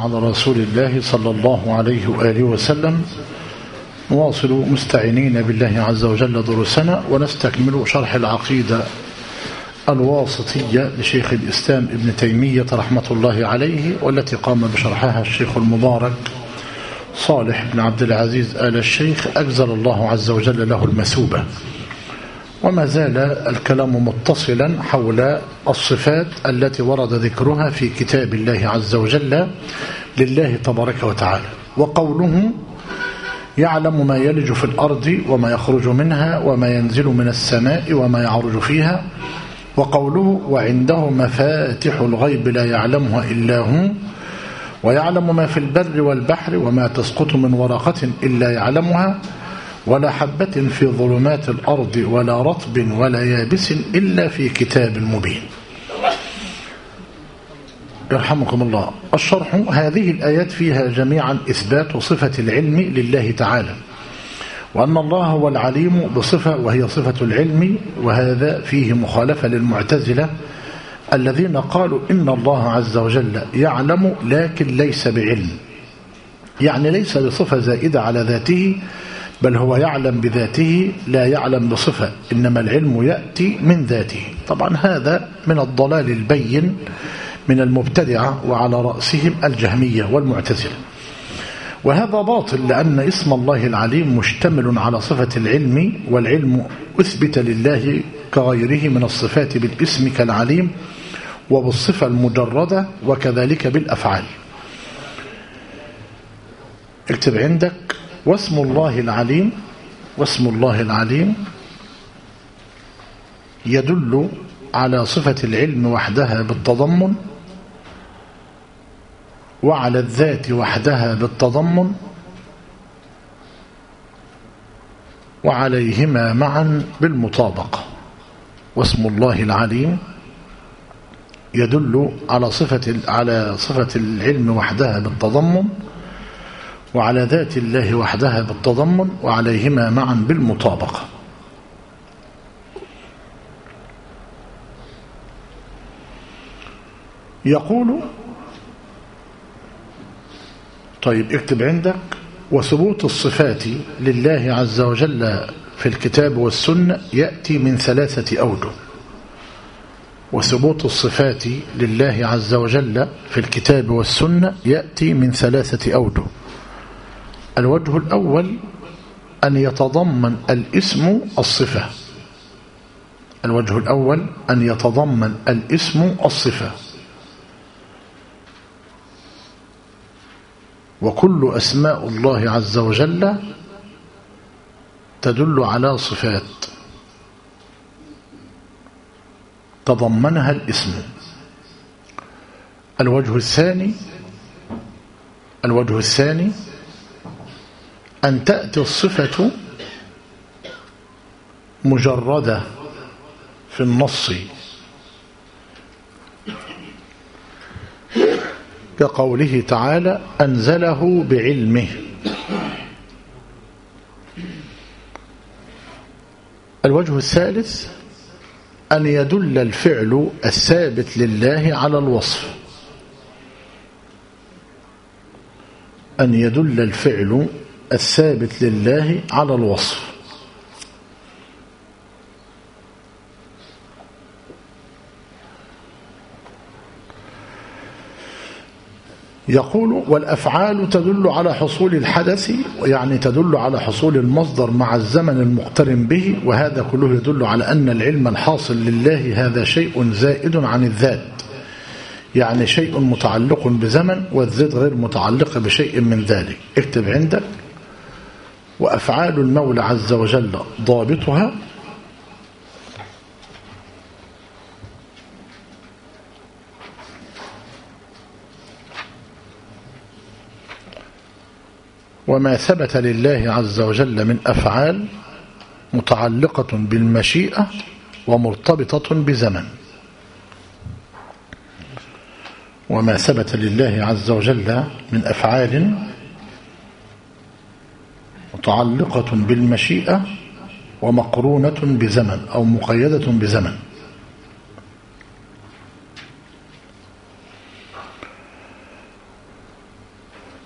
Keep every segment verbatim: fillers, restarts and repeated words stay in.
على رسول الله صلى الله عليه وآله وسلم. نواصل مستعينين بالله عز وجل دروسنا ونستكمل شرح العقيدة الواسطية لشيخ الإسلام ابن تيمية رحمة الله عليه، والتي قام بشرحها الشيخ المبارك صالح بن عبد العزيز آل الشيخ أجزل الله عز وجل له المثوبة. وما زال الكلام متصلا حول الصفات التي ورد ذكرها في كتاب الله عز وجل لله تبارك وتعالى. وقوله يعلم ما يلج في الأرض وما يخرج منها وما ينزل من السماء وما يعرج فيها. وقوله وعنده مفاتح الغيب لا يعلمها إلا هو ويعلم ما في البر والبحر وما تسقط من ورقة إلا يعلمها ولا حبة في ظلمات الأرض ولا رطب ولا يابس إلا في كتاب مبين. يرحمكم الله. الشرح: هذه الآيات فيها جميعا إثبات صفة العلم لله تعالى، وأن الله هو العليم بصفة وهي صفة العلم، وهذا فيه مخالفة للمعتزلة الذين قالوا إن الله عز وجل يعلم لكن ليس بعلم، يعني ليس بصفة زائدة على ذاته، بل هو يعلم بذاته لا يعلم بصفة، إنما العلم يأتي من ذاته. طبعا هذا من الضلال البين من المبتدعة، وعلى رأسهم الجهمية والمعتزلة. وهذا باطل، لأن اسم الله العليم مشتمل على صفة العلم، والعلم أثبت لله كغيره من الصفات بالاسم كالعليم وبالصفة المجردة، وكذلك بالأفعال. اكتب عندك: واسم الله العليم واسم الله العليم يدل على صفة العلم وحدها بالتضمن، وعلى الذات وحدها بالتضمن، وعليهما معا بالمطابقة. واسم الله العليم يدل على صفة على صفة العلم وحدها بالتضمن، وعلى ذات الله وحدها بالتضمن، وعليهما معا بالمطابقة. يقول: طيب اكتب عندك: وثبوت الصفات لله عز وجل في الكتاب والسنة يأتي من ثلاثة أوجه. وثبوت الصفات لله عز وجل في الكتاب والسنة يأتي من ثلاثة أوجه. الوجه الأول أن يتضمن الاسم الصفة. الوجه الأول أن يتضمن الاسم الصفة. وكل أسماء الله عز وجل تدل على صفات تضمنها الاسم. الوجه الثاني الوجه الثاني أن تأتي الصفة مجردة في النص، كقوله تعالى: أنزله بعلمه. الوجه الثالث أن يدل الفعل الثابت لله على الوصف. أن يدل الفعل الثابت لله على الوصف. يقول: والأفعال تدل على حصول الحدث، يعني تدل على حصول المصدر مع الزمن المقترن به، وهذا كله يدل على أن العلم الحاصل لله هذا شيء زائد عن الذات، يعني شيء متعلق بزمن، والذات غير متعلقة بشيء من ذلك. اكتب عندك: وأفعال المولى عز وجل ضابطها وما ثبت لله عز وجل من أفعال متعلقة بالمشيئة ومرتبطة بزمن. وما ثبت لله عز وجل من أفعال متعلقة بالمشيئة ومقرونة بزمن أو مقيدة بزمن.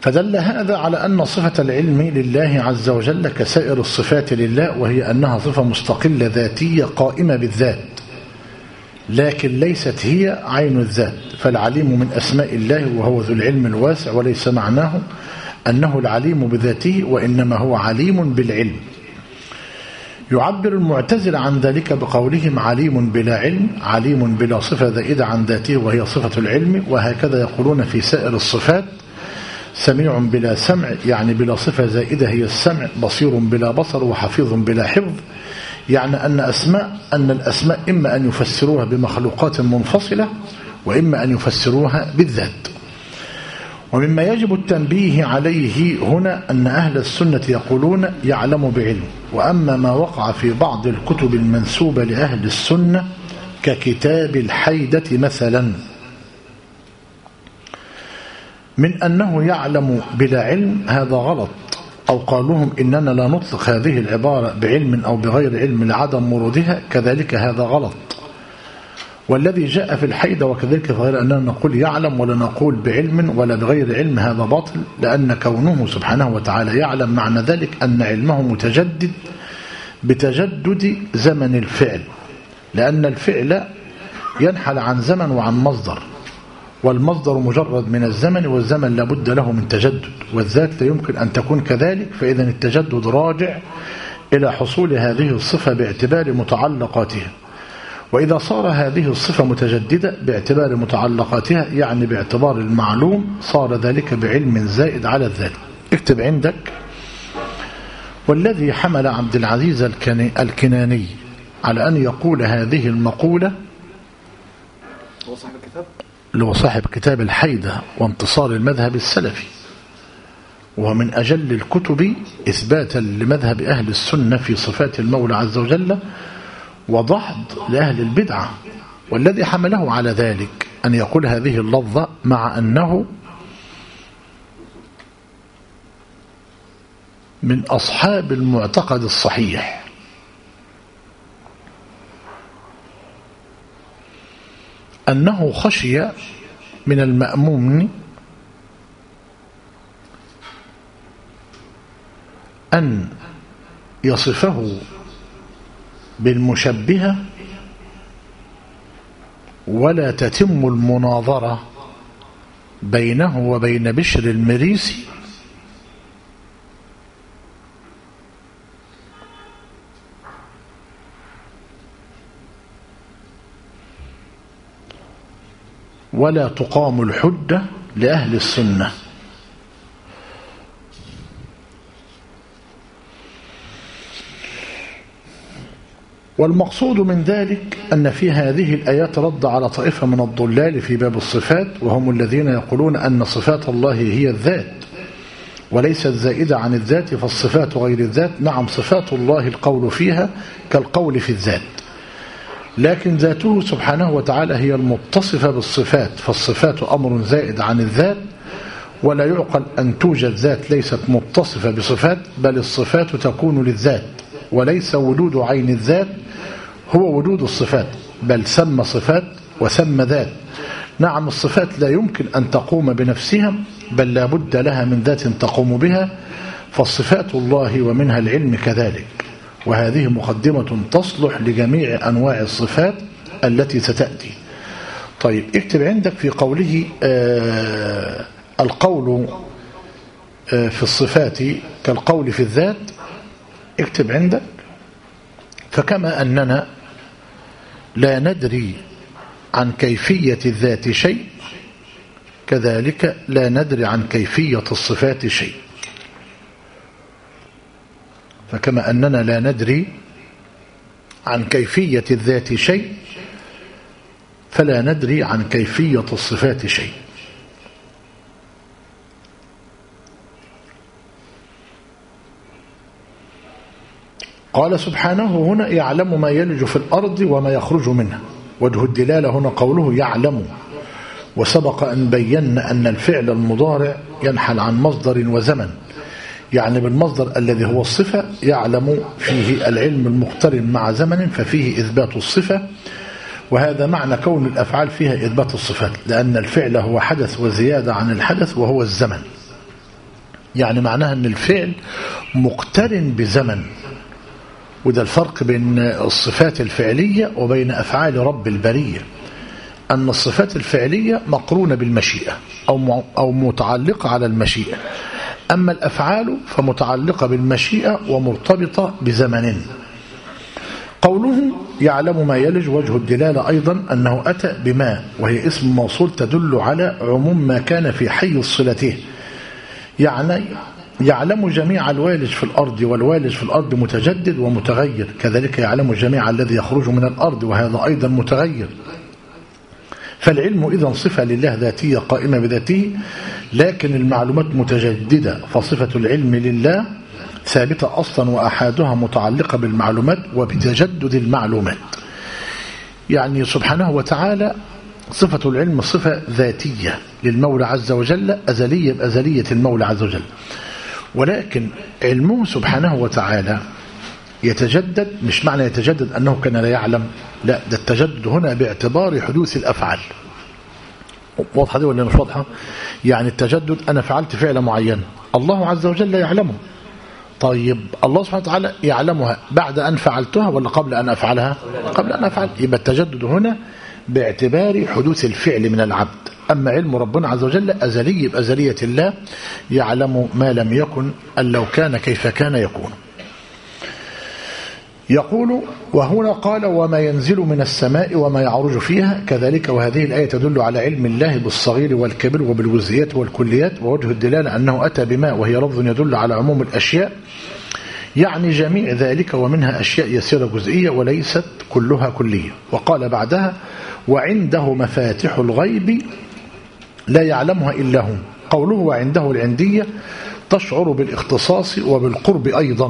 فدل هذا على أن صفة العلم لله عز وجل كسائر الصفات لله، وهي أنها صفة مستقلة ذاتية قائمة بالذات، لكن ليست هي عين الذات. فالعليم من أسماء الله وهو ذو العلم الواسع، وليس معناه أنه العليم بذاته، وإنما هو عليم بالعلم. يعبر المعتزلة عن ذلك بقولهم عليم بلا علم، عليم بلا صفة زائدة عن ذاته وهي صفة العلم. وهكذا يقولون في سائر الصفات: سميع بلا سمع، يعني بلا صفة زائدة هي السمع، بصير بلا بصر، وحفيظ بلا حفظ، يعني أن أسماء أن الأسماء إما أن يفسروها بمخلوقات منفصلة، وإما أن يفسروها بالذات. ومما يجب التنبيه عليه هنا أن أهل السنة يقولون يعلم بعلم. وأما ما وقع في بعض الكتب المنسوبة لأهل السنة ككتاب الحيدة مثلا من أنه يعلم بلا علم، هذا غلط. أو قالوهم إننا لا نطلق هذه العبارة بعلم أو بغير علم لعدم مرودها، كذلك هذا غلط. والذي جاء في الحيدة وكذلك غير أننا نقول يعلم ولا نقول بعلم ولا بغير علم، هذا باطل، لأن كونه سبحانه وتعالى يعلم معنى ذلك أن علمه متجدد بتجدد زمن الفعل، لأن الفعل ينحل عن زمن وعن مصدر، والمصدر مجرد من الزمن، والزمن لابد له من تجدد، والذات لا يمكن أن تكون كذلك. فإذا التجدد راجع إلى حصول هذه الصفة باعتبار متعلقاتها. وإذا صار هذه الصفة متجددة باعتبار متعلقاتها، يعني باعتبار المعلوم، صار ذلك بعلم زائد على الذات. اكتب عندك: والذي حمل عبد العزيز الكناني على أن يقول هذه المقولة هو صاحب الكتاب اللي هو صاحب كتاب الحيدة وانتصار المذهب السلفي، وهو من أجل الكتب إثباتا لمذهب أهل السنة في صفات المولى عز وجل، وضحض لأهل البدعة. والذي حمله على ذلك أن يقول هذه اللفظة مع أنه من أصحاب المعتقد الصحيح، أنه خشي من المأموم أن يصفه بالمشبهة ولا تتم المناظرة بينه وبين بشر المريسي ولا تقام الحجة لأهل السنة. والمقصود من ذلك أن في هذه الآيات رد على طائفة من الضلال في باب الصفات، وهم الذين يقولون أن صفات الله هي الذات وليست زائدة عن الذات، فالصفات غير الذات. نعم، صفات الله القول فيها كالقول في الذات، لكن ذاته سبحانه وتعالى هي المتصفة بالصفات، فالصفات أمر زائد عن الذات، ولا يعقل أن توجد ذات ليست متصفة بصفات، بل الصفات تكون للذات، وليس وجود عين الذات هو وجود الصفات، بل سمى صفات وسمى ذات. نعم، الصفات لا يمكن أن تقوم بنفسها، بل لا بد لها من ذات تقوم بها، فالصفات الله ومنها العلم كذلك. وهذه مقدمة تصلح لجميع أنواع الصفات التي ستأتي. طيب، اكتب عندك في قوله آه القول آه في الصفات كالقول في الذات، اكتب عندك: فكما أننا لا ندري عن كيفية الذات شيء، كذلك لا ندري عن كيفية الصفات شيء. فكما أننا لا ندري عن كيفية الذات شيء، فلا ندري عن كيفية الصفات شيء. قال سبحانه هنا: يعلم ما يلج في الأرض وما يخرج منها. وجه الدلالة هنا قوله يعلم، وسبق أن بينا أن الفعل المضارع ينحل عن مصدر وزمن، يعني بالمصدر الذي هو الصفة يعلم فيه العلم المقترن مع زمن، ففيه إثبات الصفة. وهذا معنى كون الأفعال فيها إثبات الصفات، لأن الفعل هو حدث وزيادة عن الحدث وهو الزمن. يعني معناها أن الفعل مقترن بزمن، وده الفرق بين الصفات الفعلية وبين أفعال رب البرية، أن الصفات الفعلية مقرونة بالمشيئة أو أو متعلقة على المشيئة، أما الأفعال فمتعلقة بالمشيئة ومرتبطة بزمن. قوله يعلم ما يلج وجه الدلالة أيضا أنه أتى بما، وهي اسم موصول تدل على عموم ما كان في حيز صلته، يعني يعلم جميع الوالج في الأرض، والوالج في الأرض متجدد ومتغير، كذلك يعلم جميع الذي يخرج من الأرض وهذا أيضا متغير. فالعلم إذن صفة لله ذاتية قائمة بذاته، لكن المعلومات متجددة، فصفة العلم لله ثابتة أصلا وأحادها متعلقة بالمعلومات وبتجدد المعلومات. يعني سبحانه وتعالى صفة العلم صفة ذاتية للمولى عز وجل، أزلية بأزلية المولى عز وجل، ولكن علمه سبحانه وتعالى يتجدد. مش معنى يتجدد أنه كان لا يعلم، لا، ده التجدد هنا باعتبار حدوث الأفعال. واضحة دي ولا مش واضحة؟ يعني التجدد أنا فعلت فعل معين الله عز وجل يعلمه، طيب الله سبحانه وتعالى يعلمها بعد أن فعلتها ولا قبل أن أفعلها؟ قبل أن أفعل. يبقى التجدد هنا باعتبار حدوث الفعل من العبد، أما علم ربنا عز وجل أزلي بأزلية الله، يعلم ما لم يكن أن لو كان كيف كان يكون. يقول وهنا قال وما ينزل من السماء وما يعرج فيها كذلك، وهذه الآية تدل على علم الله بالصغير والكبير وبالجزئيات والكليات، ووجه الدلالة أنه أتى بما، وهي لفظ يدل على عموم الأشياء، يعني جميع ذلك، ومنها أشياء يسيرة جزئية وليست كلها كلية. وقال بعدها وعنده مفاتح الغيب لا يعلمها إلا هو. قوله وعنده العندية تشعر بالاختصاص وبالقرب أيضا،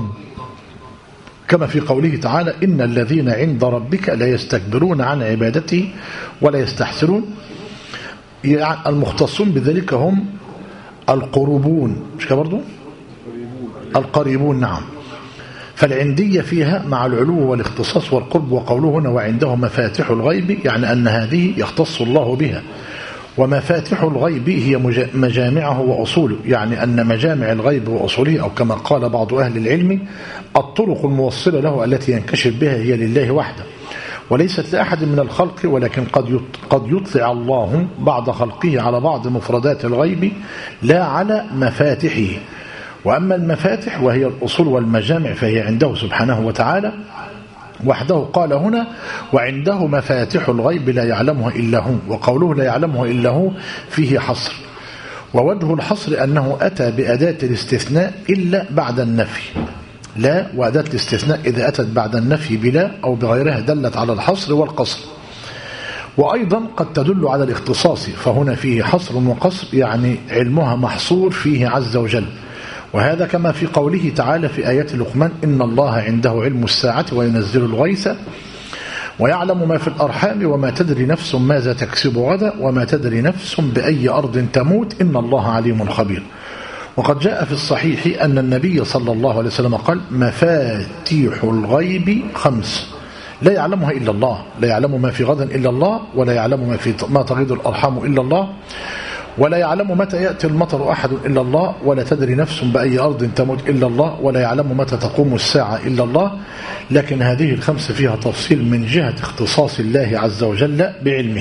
كما في قوله تعالى إن الذين عند ربك لا يستكبرون عن عبادته ولا يستحسرون. يعني المختصون بذلك هم القربون، مش كده برضو؟ القريبون، نعم. فالعندية فيها مع العلو والاختصاص والقرب. وقوله هنا وعنده مفاتح الغيب يعني أن هذه يختص الله بها، ومفاتح الغيب هي مجامعه وأصوله، يعني أن مجامع الغيب وأصوله، أو كما قال بعض أهل العلم الطرق الموصلة له التي ينكشف بها هي لله وحده وليست لأحد من الخلق، ولكن قد قد يطلع الله بعض خلقه على بعض مفردات الغيب لا على مفاتحه. وأما المفاتح وهي الأصول والمجامع فهي عنده سبحانه وتعالى وحده. قال هنا وعنده مفاتح الغيب لا يعلمها إلا هو، وقوله لا يعلمها إلا هو فيه حصر، ووجه الحصر أنه أتى بأداة الاستثناء إلا بعد النفي. لا، وأداة الاستثناء إذا أتت بعد النفي بلا أو بغيرها دلت على الحصر والقصر، وأيضا قد تدل على الاختصاص، فهنا فيه حصر وقصر، يعني علمها محصور فيه عز وجل. وهذا كما في قوله تعالى في آيات لقمان إن الله عنده علم الساعة وينزل الغيث ويعلم ما في الأرحام وما تدري نفس ماذا تكسب غدا وما تدري نفس بأي أرض تموت إن الله عليم خبير. وقد جاء في الصحيح أن النبي صلى الله عليه وسلم قال مفاتيح الغيب خمس لا يعلمها إلا الله، لا يعلم ما في غدا إلا الله، ولا يعلم ما في ما تغيض الأرحام إلا الله، ولا يعلم متى يأتي المطر أحد إلا الله، ولا تدري نفس بأي أرض تموت إلا الله، ولا يعلم متى تقوم الساعة إلا الله. لكن هذه الخمس فيها تفصيل من جهة اختصاص الله عز وجل بعلمه.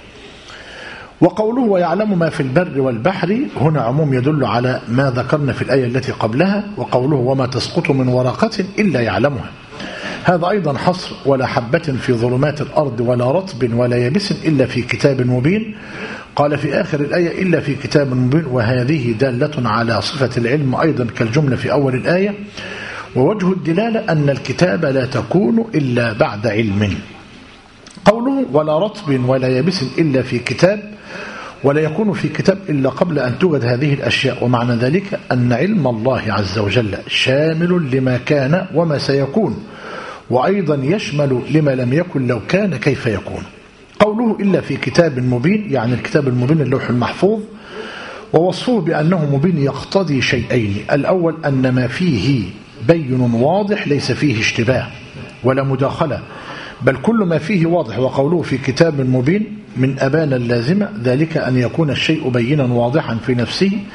وقوله ويعلم ما في البر والبحر هنا عموم يدل على ما ذكرنا في الآية التي قبلها. وقوله وما تسقط من ورقة إلا يعلمها هذا أيضا حصر، ولا حبة في ظلمات الأرض ولا رطب ولا يبس إلا في كتاب مبين. قال في آخر الآية إلا في كتاب مبين، وهذه دالة على صفة العلم أيضا كالجملة في أول الآية. ووجه الدلالة أن الكتاب لا تكون إلا بعد علم. قوله ولا رطب ولا يبس إلا في كتاب، ولا يكون في كتاب إلا قبل أن توجد هذه الأشياء، ومعنى ذلك أن علم الله عز وجل شامل لما كان وما سيكون، وأيضا يشمل لما لم يكن لو كان كيف يكون. قوله إلا في كتاب مبين يعني الكتاب المبين اللوح المحفوظ. ووصفه بأنه مبين يقتضي شيئين: الأول أن ما فيه بين واضح ليس فيه اشتباه ولا مداخلة، بل كل ما فيه واضح. وقوله في كتاب مبين من أبان اللازمة ذلك أن يكون الشيء بينا واضحا في نفسه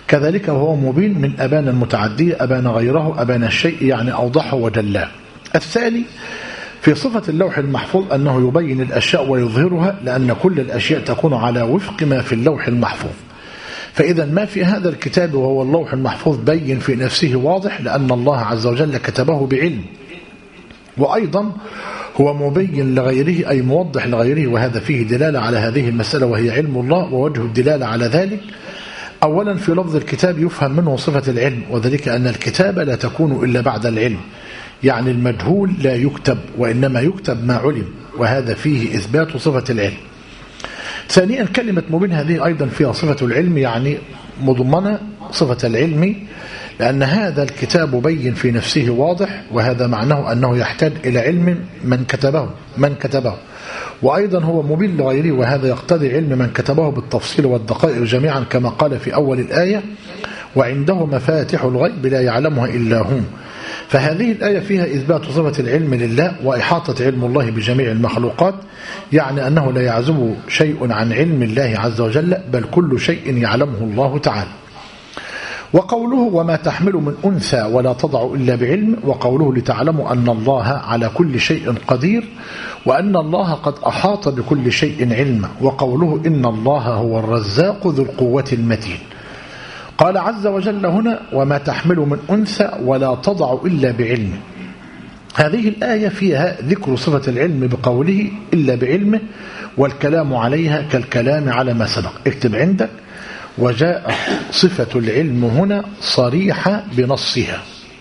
كذلك وهو مبين من أبان المتعدية أبان غيره أبان الشيء يعني أوضحه وجلاه. الثاني في صفة اللوح المحفوظ أنه يبين الأشياء ويظهرها، لأن كل الأشياء تكون على وفق ما في اللوح المحفوظ. فإذا ما في هذا الكتاب وهو اللوح المحفوظ بين في نفسه واضح، لأن الله عز وجل كتبه بعلم، وأيضا هو مبين لغيره أي موضح لغيره، وهذا فيه دلالة على هذه المسألة وهي علم الله. ووجه الدلالة على ذلك أولا في لفظ الكتاب يفهم منه صفة العلم، وذلك أن الكتابة لا تكون إلا بعد العلم، يعني المجهول لا يكتب وإنما يكتب ما علم، وهذا فيه إثبات صفة العلم. ثانيا كلمة مبين هذه أيضا فيها صفة العلم، يعني مضمنة صفة العلم، لأن هذا الكتاب بين في نفسه واضح، وهذا معناه أنه يحتاج إلى علم من كتبه من كتبه وأيضا هو مبين لغيره، وهذا يقتضي علم من كتبه بالتفصيل والدقائق جميعا، كما قال في أول الآية وعنده مفاتح الغيب لا يعلمها إلا هو. فهذه الآية فيها إثبات صفة العلم لله وإحاطة علم الله بجميع المخلوقات، يعني أنه لا يعزب شيء عن علم الله عز وجل، بل كل شيء يعلمه الله تعالى. وقوله وما تحمل من أنثى ولا تضع إلا بعلم، وقوله لتعلموا أن الله على كل شيء قدير، وأن الله قد أحاط بكل شيء علما، وقوله إن الله هو الرزاق ذو القوة المتين. قال عز وجل هنا وما تحمل من أنثى ولا تضع إلا بعلم. هذه الآية فيها ذكر صفة العلم بقوله إلا بعلمه، والكلام عليها كالكلام على ما سبق. اكتب عندك وجاء صفة العلم هنا صريحة بنصها،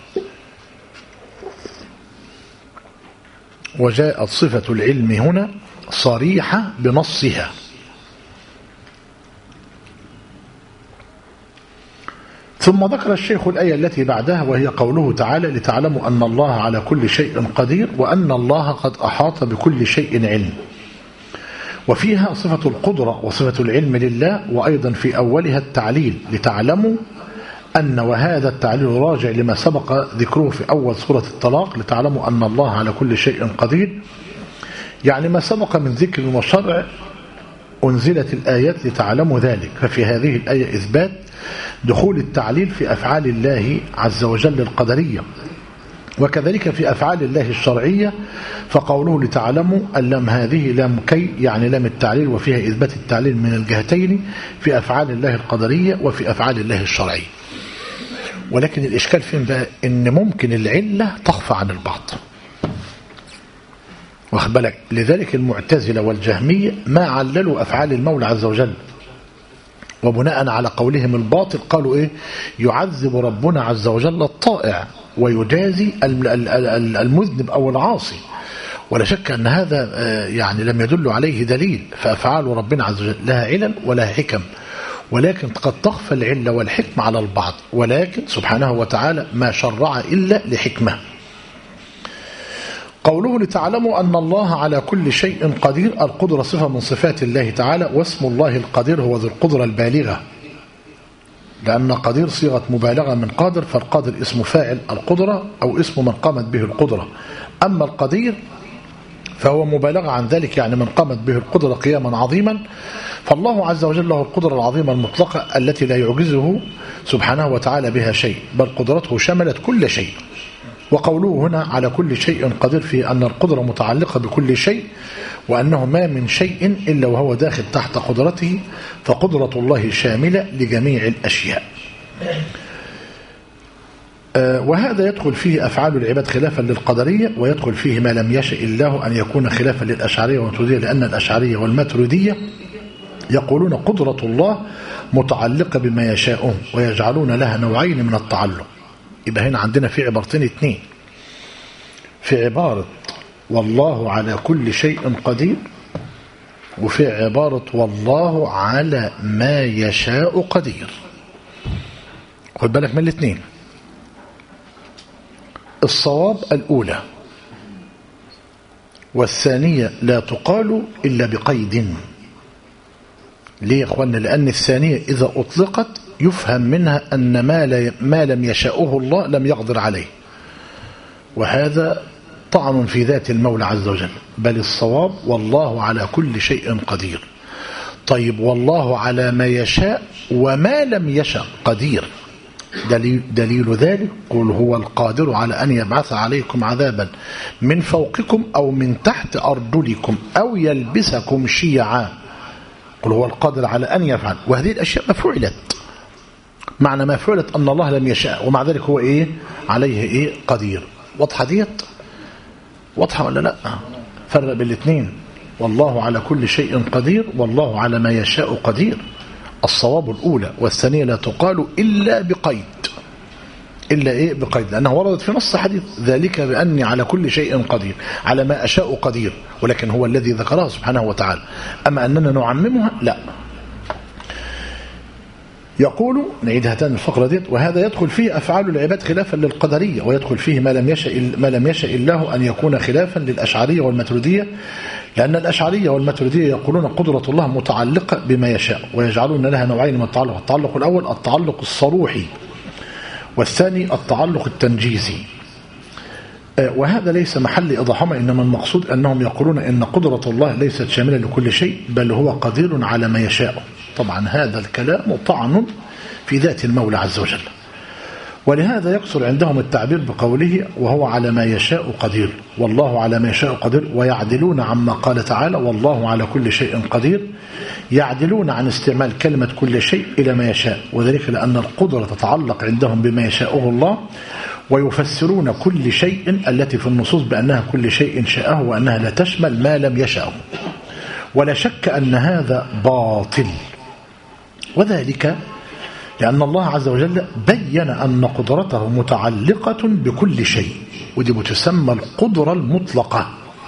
وجاءت صفة العلم هنا صريحة بنصها. ثم ذكر الشيخ الآية التي بعدها وهي قوله تعالى لتعلموا أن الله على كل شيء قدير، وأن الله قد أحاط بكل شيء علم، وفيها صفة القدرة وصفة العلم لله، وأيضا في أولها التعليل لتعلموا أن، وهذا التعليل راجع لما سبق ذكره في أول سورة الطلاق لتعلموا أن الله على كل شيء قدير، يعني ما سبق من ذكر وشرع أنزلت الآيات لتعلموا ذلك. ففي هذه الآية إثبات دخول التعليل في أفعال الله عز وجل القدرية، وكذلك في أفعال الله الشرعية. فقوله لتعلموا اللام هذه لام كي، يعني لام التعليل، وفيها إثبات التعليل من الجهتين في أفعال الله القدرية وفي أفعال الله الشرعية. ولكن الإشكال فين بقى؟ إن ممكن العلة تخفى عن البعض، واخد بالك؟ لذلك المعتزلة والجهمية ما عللوا أفعال المولى عز وجل، وبناء على قولهم الباطل قالوا إيه؟ يعذب ربنا عز وجل الطائع ويجازي المذنب أو العاصي. ولا شك أن هذا يعني لم يدل عليه دليل، فأفعال ربنا عز وجل لها علل ولها حكم، ولكن قد تخفى العلة والحكمة على البعض، ولكن سبحانه وتعالى ما شرع إلا لحكمة. قوله لتعلموا أن الله على كل شيء قدير، القدرة صفة من صفات الله تعالى، واسم الله القدير هو ذو القدرة البالغة، لأن قدير صيغة مبالغة من قادر، فالقادر اسم فاعل القدرة أو اسم من قامت به القدرة، أما القدير فهو مبالغة عن ذلك، يعني من قامت به القدرة قياما عظيما. فالله عز وجل له القدرة العظيمة المطلقة التي لا يعجزه سبحانه وتعالى بها شيء، بل قدرته شملت كل شيء. وقوله هنا على كل شيء قدير في أن القدرة متعلقة بكل شيء، وأنه ما من شيء إلا وهو داخل تحت قدرته، فقدرة الله شاملة لجميع الأشياء. وهذا يدخل فيه أفعال العباد خلافا للقدرية، ويدخل فيه ما لم يشاء الله أن يكون خلافا للأشعرية والماتريدية، لأن الأشعرية والماتريدية يقولون قدرة الله متعلقة بما يشاءون، ويجعلون لها نوعين من التعلق. يبقى هنا عندنا في عبارتين اثنين، في عبارة والله على كل شيء قدير، وفي عبارة والله على ما يشاء قدير. خد بالك من الاثنين. الصواب الأولى، والثانية لا تقال إلا بقيد. ليه يا أخوانا؟ لأن الثانية إذا أطلقت يفهم منها أن ما, ما لم يشاءه الله لم يقدر عليه، وهذا طعن في ذات المولى عز وجل، بل الصواب والله على كل شيء قدير. طيب والله على ما يشاء وما لم يشاء قدير. دليل, دليل ذلك قل هو القادر على أن يبعث عليكم عذابا من فوقكم أو من تحت أرجلكم أو يلبسكم شيعا. قل هو القادر على أن يفعل، وهذه الأشياء ما فعلت. معنى ما فعلت أن الله لم يشاء، ومع ذلك هو إيه عليه إيه قدير. واضحة ديت؟ واضحة ولا لا؟ فرق بالاثنين. والله على كل شيء قدير، والله على ما يشاء قدير. الصواب الأولى، والثانية لا تقال إلا بقيد. إلا إيه بقيد، لأنها وردت في نص حديث ذلك بأني على كل شيء قدير، على ما أشاء قدير، ولكن هو الذي ذكرها سبحانه وتعالى. أما أننا نعممها لا. يقول نعيد هاتان الفقرة ديت: وهذا يدخل فيه أفعال العباد خلافا للقدرية، ويدخل فيه ما لم يشاء ما لم يشاء الله أن يكون خلافا للأشعرية والماتريدية، لأن الأشعرية والماتريدية يقولون قدرة الله متعلقة بما يشاء، ويجعلون لها نوعين من التعلق: التعلق الأول التعلق الصروحي، والثاني التعلق التنجيزي. وهذا ليس محل إيضاحهم، إنما المقصود أنهم يقولون إن قدرة الله ليست شاملة لكل شيء، بل هو قدير على ما يشاء. طبعا هذا الكلام طعن في ذات المولى عز وجل، ولهذا يكثر عندهم التعبير بقوله وهو على ما يشاء قدير، والله على ما يشاء قدير، ويعدلون عما قال تعالى والله على كل شيء قدير. يعدلون عن استعمال كلمة كل شيء إلى ما يشاء، وذلك لأن القدرة تتعلق عندهم بما يشاءه الله، ويفسرون كل شيء التي في النصوص بأنها كل شيء شاءه، وأنها لا تشمل ما لم يشاءه. ولا شك أن هذا باطل، وذلك لأن الله عز وجل بين أن قدرته متعلقة بكل شيء، ودي بتسمى القدرة المطلقة،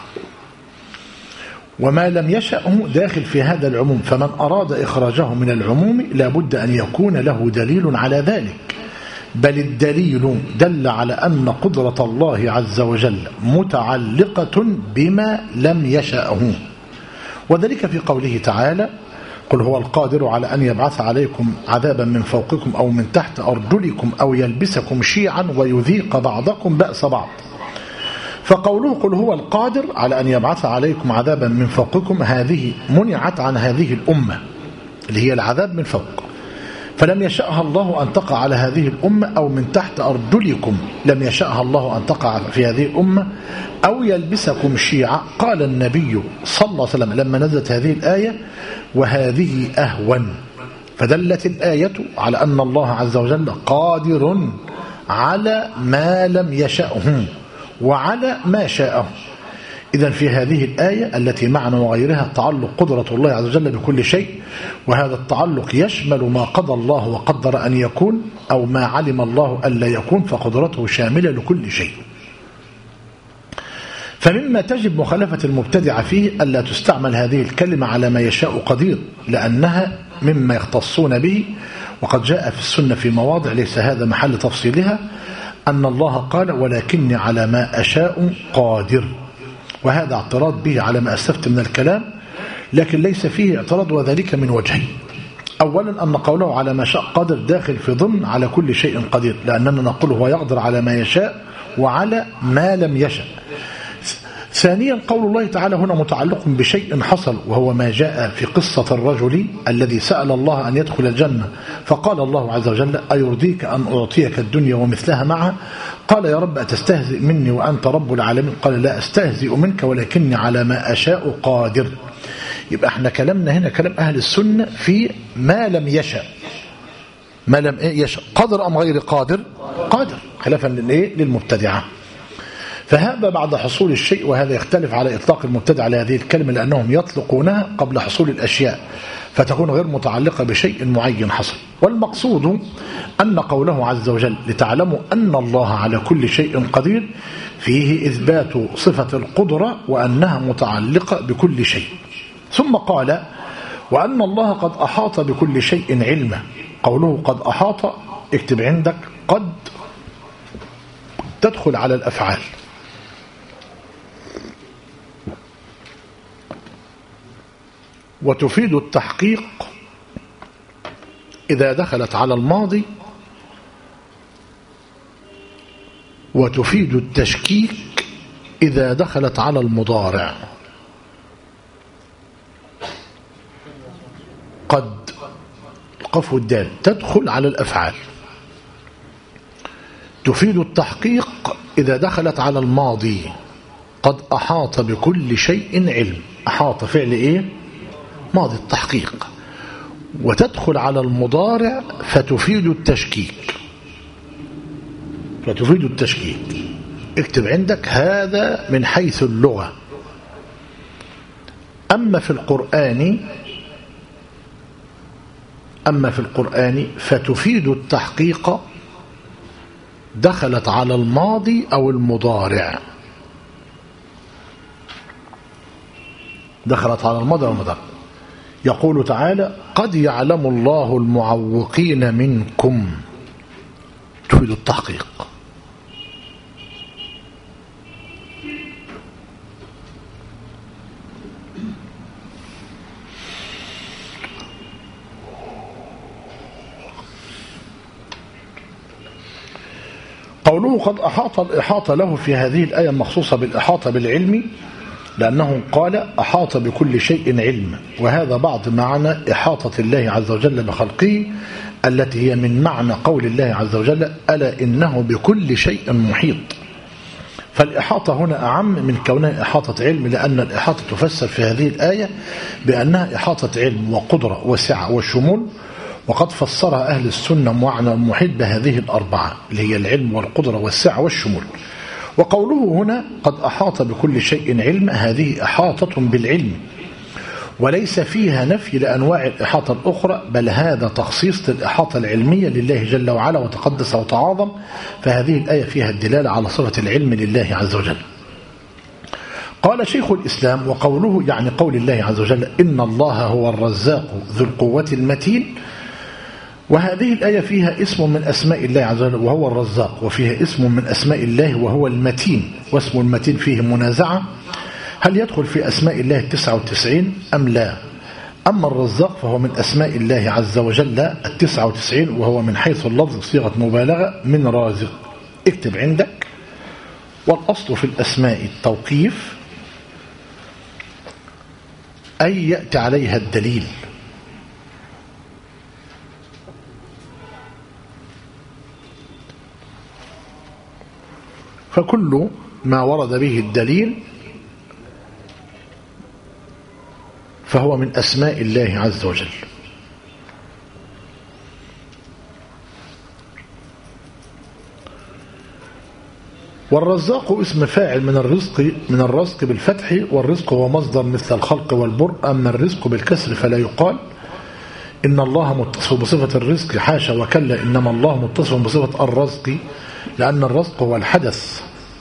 وما لم يشأه داخل في هذا العموم، فمن أراد إخراجه من العموم لابد أن يكون له دليل على ذلك، بل الدليل دل على أن قدرة الله عز وجل متعلقة بما لم يشأه، وذلك في قوله تعالى قل هو القادر على أن يبعث عليكم عذابا من فوقكم أو من تحت أرجلكم أو يلبسكم شيعا ويذيق بعضكم بأس بعض. فقوله قل هو القادر على أن يبعث عليكم عذابا من فوقكم هذه منعت عن هذه الأمة اللي هي العذاب من فوق، فلم يشأها الله أن تقع على هذه الأمة، أو من تحت أرجلكم لم يشأها الله أن تقع في هذه الأمة، أو يلبسكم شيعا. قال النبي صلى الله عليه وسلم لما نزلت هذه الآية وهذه أهون، فدلت الآية على أن الله عز وجل قادر على ما لم يشأه وعلى ما شاءه. إذن في هذه الآية التي معنا وغيرها تعلق قدرة الله عز وجل بكل شيء، وهذا التعلق يشمل ما قضى الله وقدر أن يكون، أو ما علم الله ألا يكون، فقدرته شاملة لكل شيء. فمما تجب مخالفة المبتدع فيه ألا تستعمل هذه الكلمة على ما يشاء قدير، لأنها مما يختصون به، وقد جاء في السنة في مواضع ليس هذا محل تفصيلها أن الله قال ولكني على ما أشاء قادر، وهذا اعتراض به على ما أسلفت من الكلام، لكن ليس فيه اعتراض، وذلك من وجهين. أولا أن قوله على ما شاء قادر داخل في ضمن على كل شيء قدير، لأننا نقول هو يقدر على ما يشاء وعلى ما لم يشاء. ثانيا قول الله تعالى هنا متعلق بشيء حصل، وهو ما جاء في قصة الرجل الذي سأل الله أن يدخل الجنة، فقال الله عز وجل أيرضيك أن أعطيك الدنيا ومثلها معها؟ قال يا رب أتستهزئ مني وأنت رب العالمين؟ قال لا أستهزئ منك ولكني على ما أشاء قادر. يبقى احنا كلامنا هنا كلام أهل السنة في ما لم يشاء، ما لم يشاء قادر أم غير قادر؟ قادر، خلافا للمبتدعة. فهذا بعد حصول الشيء، وهذا يختلف على إطلاق المبتدع على هذه الكلمة، لأنهم يطلقونها قبل حصول الأشياء، فتكون غير متعلقة بشيء معين حصل. والمقصود أن قوله عز وجل لتعلموا أن الله على كل شيء قدير فيه إثبات صفة القدرة وأنها متعلقة بكل شيء. ثم قال وأن الله قد أحاط بكل شيء علما. قوله قد أحاط اكتب عندك قد تدخل على الأفعال، وتفيد التحقيق إذا دخلت على الماضي، وتفيد التشكيك إذا دخلت على المضارع. قد القاف والدال تدخل على الأفعال، تفيد التحقيق إذا دخلت على الماضي. قد أحاط بكل شيء علم، أحاط فعل إيه؟ ماضي التحقيق. وتدخل على المضارع فتفيد التشكيك، فتفيد التشكيك. اكتب عندك هذا من حيث اللغة. أما في القرآن أما في القرآن فتفيد التحقيق دخلت على الماضي أو المضارع، دخلت على الماضي أو المضارع. يقول تعالى قد يعلم الله المعوقين منكم، تفيد التحقيق. قوله قد أحاط، الإحاطة له في هذه الآية مخصوصة بالإحاطة بالعلم، لأنه قال أحاط بكل شيء علم، وهذا بعض معنى إحاطة الله عز وجل بخلقه التي هي من معنى قول الله عز وجل ألا إنه بكل شيء محيط. فالإحاطة هنا أعم من كونها إحاطة علم، لأن الإحاطة تفسر في هذه الآية بأنها إحاطة علم وقدرة وسعة وشمول، وقد فسرها أهل السنة معنى المحيط بهذه الأربعة اللي هي العلم والقدرة والسعة والشمول. وقوله هنا قد أحاط بكل شيء علم، هذه إحاطة بالعلم وليس فيها نفي لأنواع الإحاطة الأخرى، بل هذا تخصيص للإحاطة العلمية لله جل وعلا وتقدس وتعاظم. فهذه الآية فيها الدلالة على صفة العلم لله عز وجل. قال شيخ الإسلام وقوله يعني قول الله عز وجل إن الله هو الرزاق ذو القوة المتين، وهذه الآية فيها اسم من أسماء الله عز وجل وهو الرزاق، وفيها اسم من أسماء الله وهو المتين، واسم المتين فيه منازعة هل يدخل في أسماء الله التسعة والتسعين أم لا. أما الرزاق فهو من أسماء الله عز وجل التسعة وتسعين، وهو من حيث اللفظ صيغة مبالغة من رازق. اكتب عندك والأصل في الأسماء التوقيف أي يأتي عليها الدليل، فكل ما ورد به الدليل فهو من أسماء الله عز وجل. والرزاق اسم فاعل من الرزق من الرزق بالفتح، والرزق هو مصدر مثل الخلق والبرء. أما الرزق بالكسر فلا يقال إن الله متصف بصفة الرزق، حاشا وكلا، إنما الله متصف بصفة الرزق، لأن الرزق هو الحدث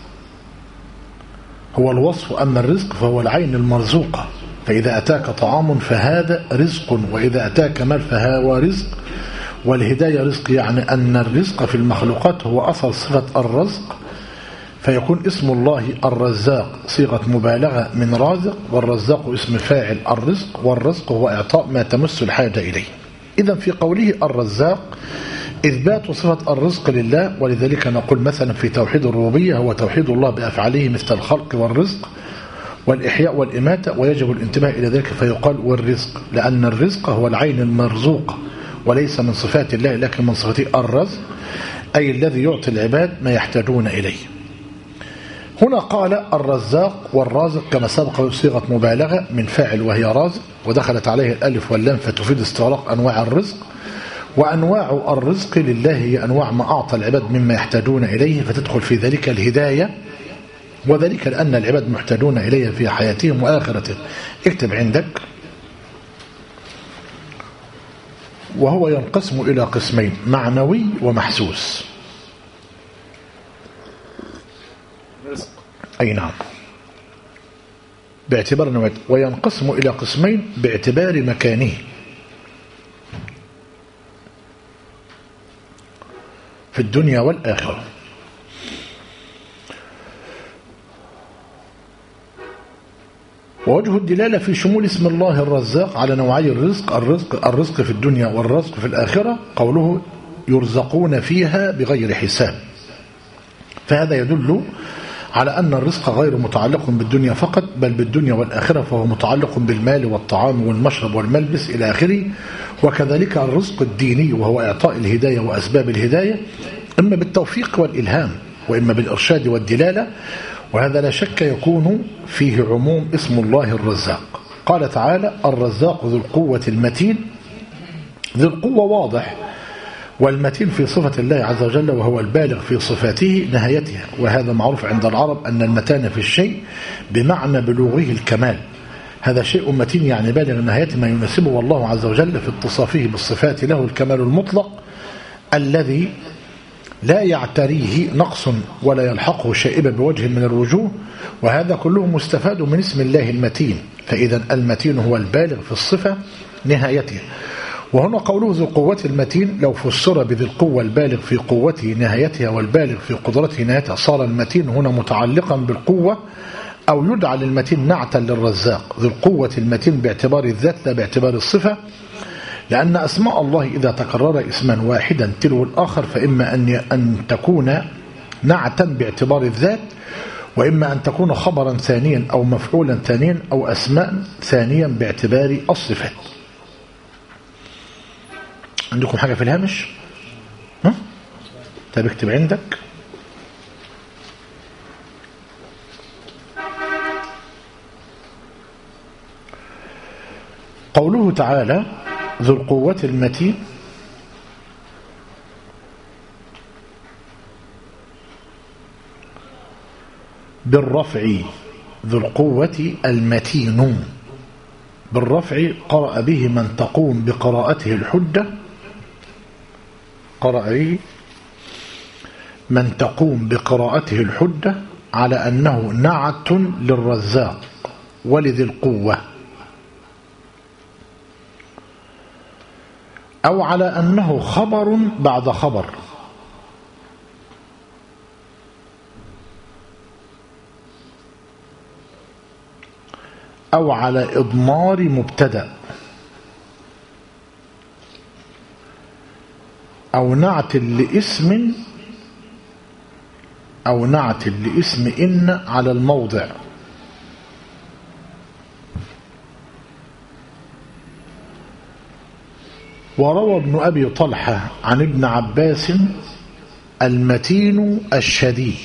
هو الوصف، أما الرزق فهو العين المرزوقة. فإذا أتاك طعام فهذا رزق، وإذا أتاك مال فهو رزق. والهداية رزق، يعني أن الرزق في المخلوقات هو أصل صفة الرزق، فيكون اسم الله الرزاق صيغة مبالغة من رازق، والرزاق اسم فاعل الرزق، والرزق هو إعطاء ما تمس الحاجة إليه. إذن في قوله الرزاق إثبات صفة الرزق لله، ولذلك نقول مثلا في توحيد الربوبية هو توحيد الله بأفعاله مثل الخلق والرزق والإحياء والإماتة، ويجب الانتباه إلى ذلك فيقال والرزق، لأن الرزق هو العين المرزوقة وليس من صفات الله، لكن من صفته الرزق أي الذي يعطي العباد ما يحتاجون إليه. هنا قال الرزاق والرازق كما سبق صيغة مبالغة من فاعل وهي رازق، ودخلت عليه الألف واللام فتفيد استغراق أنواع الرزق. وأنواع الرزق لله هي أنواع ما أعطى العباد مما يحتاجون إليه، فتدخل في ذلك الهداية، وذلك لأن العباد محتاجون إليه في حياتهم وآخرتهم. اكتب عندك وهو ينقسم إلى قسمين معنوي ومحسوس. أي نعم، باعتبار نوعه. وينقسم إلى قسمين باعتبار مكانه. في الدنيا والآخرة. ووجه الدلالة في شمول اسم الله الرزاق على نوعي الرزق، الرزق الرزق في الدنيا والرزق في الآخرة، قوله يرزقون فيها بغير حساب، فهذا يدل على أن الرزق غير متعلق بالدنيا فقط بل بالدنيا والآخرة، فهو متعلق بالمال والطعام والمشرب والملبس إلى آخره. وكذلك الرزق الديني وهو إعطاء الهداية وأسباب الهداية، إما بالتوفيق والإلهام وإما بالإرشاد والدلالة، وهذا لا شك يكون فيه عموم اسم الله الرزاق. قال تعالى: الرزاق ذو القوة المتين. ذو القوة واضح، والمتين في صفة الله عز وجل وهو البالغ في صفاته نهايتها، وهذا معروف عند العرب أن المتان في الشيء بمعنى بلوغه الكمال. هذا شيء متين يعني بالغ نهاية ما يناسبه، والله عز وجل في اتصافه بالصفات له الكمال المطلق الذي لا يعتريه نقص ولا يلحقه شائبة بوجه من الوجوه، وهذا كله مستفاد من اسم الله المتين. فإذا المتين هو البالغ في الصفة نهايته. وهنا قوله ذو القوة المتين لو فسر بذي القوة البالغ في قوته نهايتها والبالغ في قدرته نهايتها، صار المتين هنا متعلقا بالقوة، أو يدعى للمتين نعتا للرزاق. ذو القوة المتين باعتبار الذات لا باعتبار الصفة، لأن أسماء الله إذا تكرر اسما واحدا تلو الآخر فإما أن أن تكون نعتا باعتبار الذات، وإما أن تكون خبرا ثانيا أو مفعولا ثانيا أو أسماء ثانيا باعتبار الصفات. عندكم حاجة في الهامش؟ ها؟ طيب اكتب عندك. قوله تعالى ذو القوة المتين، بالرفع ذو القوة المتين، بالرفع قرأ به من تقوم بقراءته الحجة، قرأ به من تقوم بقراءته الحجة على أنه نعت للرزاق ولذي القوة، أو على أنه خبر بعد خبر، أو على إضمار مبتدأ، أو نعت لاسم أو نعت لاسم إن على الموضع. وروى ابن أبي طلحة عن ابن عباس المتين الشديد.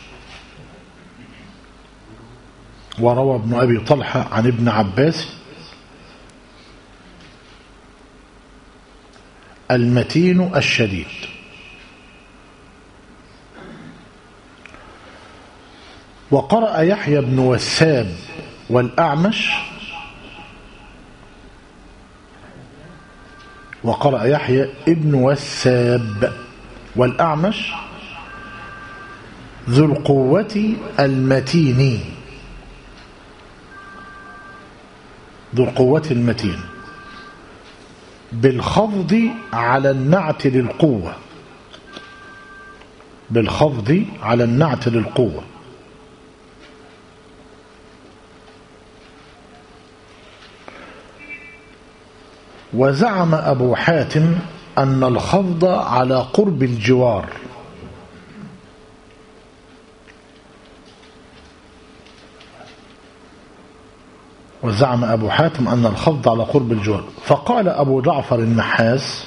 وروى ابن أبي طلحة عن ابن عباس المتين الشديد. وقرأ يحيى بن وساب والأعمش وقرأ يحيى ابن وساب والأعمش ذو القوة المتين، ذو القوة المتين بالخفض على النعت للقوة، بالخفض على النعت للقوة. وزعم أبو حاتم أن الخفض على قرب الجوار، وزعم أبو حاتم أن الخفض على قرب الجوار. فقال أبو جعفر النحاس: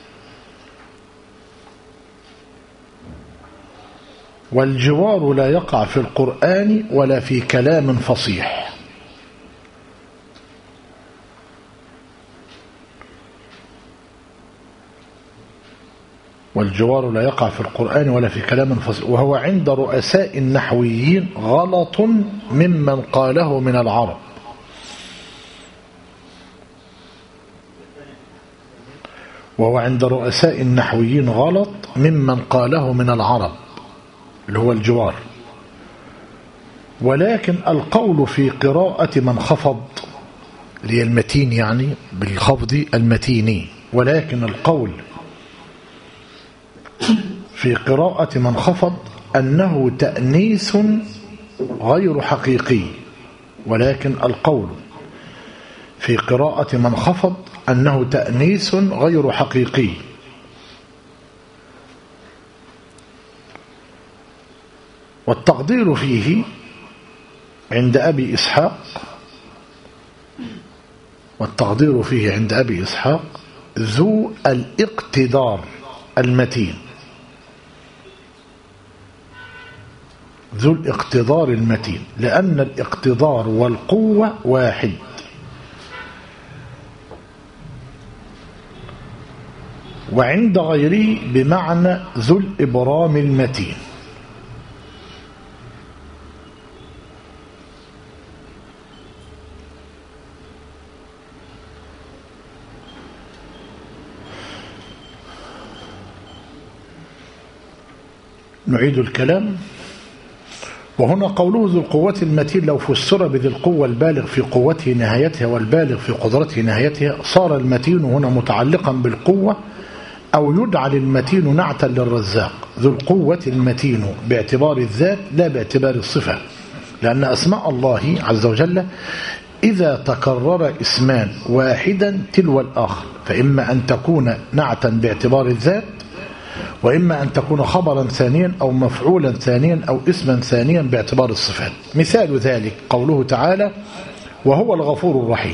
والجوار لا يقع في القرآن ولا في كلام فصيح. والجوار لا يقع في القرآن ولا في كلام فصيح، وهو عند رؤساء النحويين غلط ممن قاله من العرب. وهو عند رؤساء النحويين غلط ممن قاله من العرب اللي هو الجوار. ولكن القول في قراءة من خفض اللي المتين يعني بالخفض المتيني، ولكن القول في قراءة من خفض أنه تأنيث غير حقيقي، ولكن القول في قراءة من خفض أنه تأنيث غير حقيقي. والتقدير فيه عند أبي إسحاق والتقدير فيه عند أبي إسحاق ذو الاقتدار المتين، ذو الاقتدار المتين، لأن الاقتدار والقوة واحد. وعند غيره بمعنى ذو الإبرام المتين. نعيد الكلام. وهنا قوله ذو القوة المتين لو فسر بذي القوة البالغ في قوته نهايتها والبالغ في قدرته نهايتها، صار المتين هنا متعلقا بالقوة، أو يجعل المتين نعتا للرزاق. ذو القوة المتين باعتبار الذات لا باعتبار الصفة، لأن أسماء الله عز وجل إذا تكرر اسمان واحدا تلو الآخر، فإما أن تكون نعتا باعتبار الذات، وإما أن تكون خبرا ثانيا أو مفعولا ثانيا أو اسما ثانيا باعتبار الصفات. مثال ذلك قوله تعالى وهو الغفور الرحيم.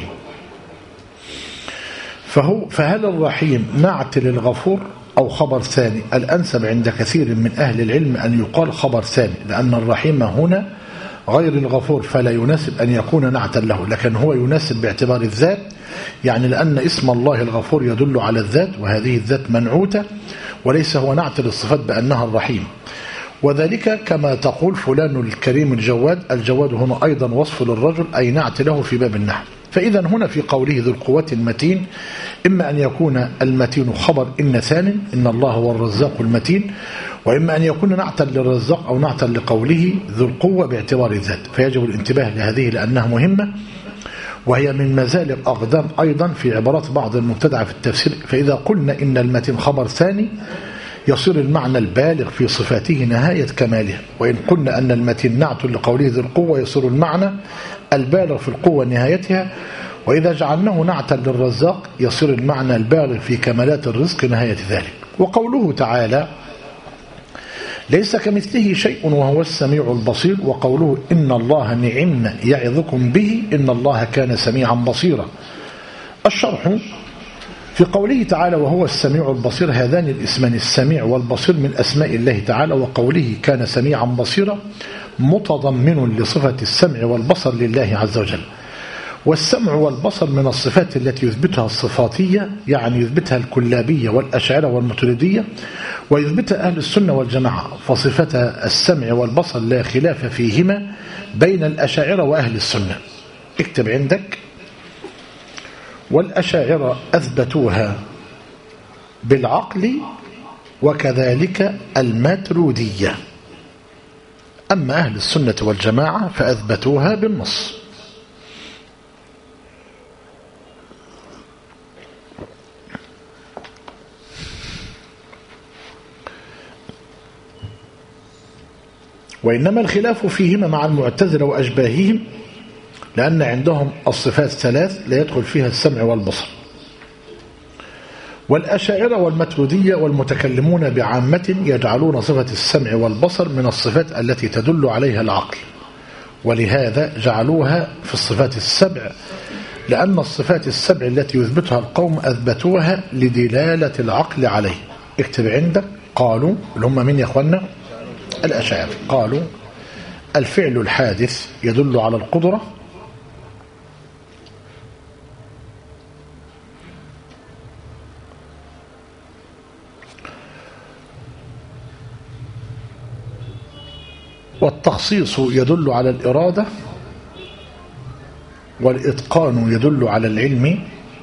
فهو فهل الرحيم نعت للغفور أو خبر ثاني؟ الأنسب عند كثير من أهل العلم أن يقال خبر ثاني، لأن الرحيم هنا غير الغفور، فلا يناسب أن يكون نعتا له، لكن هو يناسب باعتبار الذات، يعني لأن اسم الله الغفور يدل على الذات، وهذه الذات منعوتة، وليس هو نعت للصفات بأنها الرحيم. وذلك كما تقول فلان الكريم الجواد، الجواد هنا أيضا وصف للرجل أي نعت له في باب النحو. فإذا هنا في قوله ذو القوة المتين إما أن يكون المتين خبر إن ثان إن الله هو الرزاق المتين، وإما أن يكون نعتا للرزاق أو نعتا لقوله ذو القوة باعتبار الذات. فيجب الانتباه لهذه لأنها مهمة، وهي من مزالق أقدام أيضا في عبارات بعض المبتدعة في التفسير. فإذا قلنا إن المتين خبر ثاني يصير المعنى البالغ في صفاته نهاية كماله، وإن قلنا أن المتين نعت لقوله ذو القوة يصير المعنى البالغ في القوة نهايتها، وإذا جعلناه نعتا للرزاق يصير المعنى البالغ في كمالات الرزق نهاية ذلك. وقوله تعالى ليس كمثله شيء وهو السميع البصير، وقوله إن الله نعم يعظكم به إن الله كان سميعا بصيرا. الشرح في قوله تعالى وهو السميع البصير، هذان الاسمان السميع والبصير من أسماء الله تعالى، وقوله كان سميعا بصيرا متضمن لصفة السمع والبصر لله عز وجل. والسمع والبصر من الصفات التي يثبتها الصفاتية، يعني يثبتها الكلابية والأشاعرة والماتريدية، ويثبتها أهل السنة والجماعة. فصفة السمع والبصر لا خلاف فيهما بين الأشاعرة وأهل السنة. اكتب عندك والأشاعرة أثبتوها بالعقل، وكذلك الماتريدية. أما أهل السنة والجماعة فأثبتوها بالنص. وإنما الخلاف فيهما مع المعتزلة وأشباههم، لأن عندهم الصفات ثلاث لا يدخل فيها السمع والبصر. والأشاعرة والماتريدية والمتكلمون بعامة يجعلون صفة السمع والبصر من الصفات التي تدل عليها العقل، ولهذا جعلوها في الصفات السبع، لأن الصفات السبع التي يثبتها القوم أثبتوها لدلالة العقل عليه. اكتب عندك قالوا اللي هم من يا أخوانا الأشاعرة، قالوا الفعل الحادث يدل على القدرة، والتخصيص يدل على الإرادة، والإتقان يدل على العلم،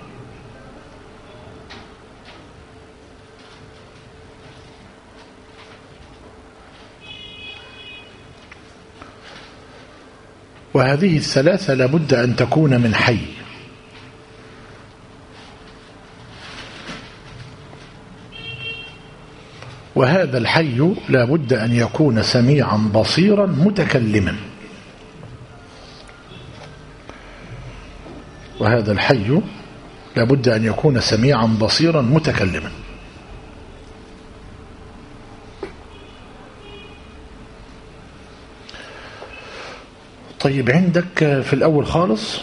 وهذه الثلاثة لابد أن تكون من حي. وهذا الحي لابد أن يكون سميعا بصيرا متكلما. وهذا الحي لابد أن يكون سميعا بصيرا متكلما. طيب عندك في الأول خالص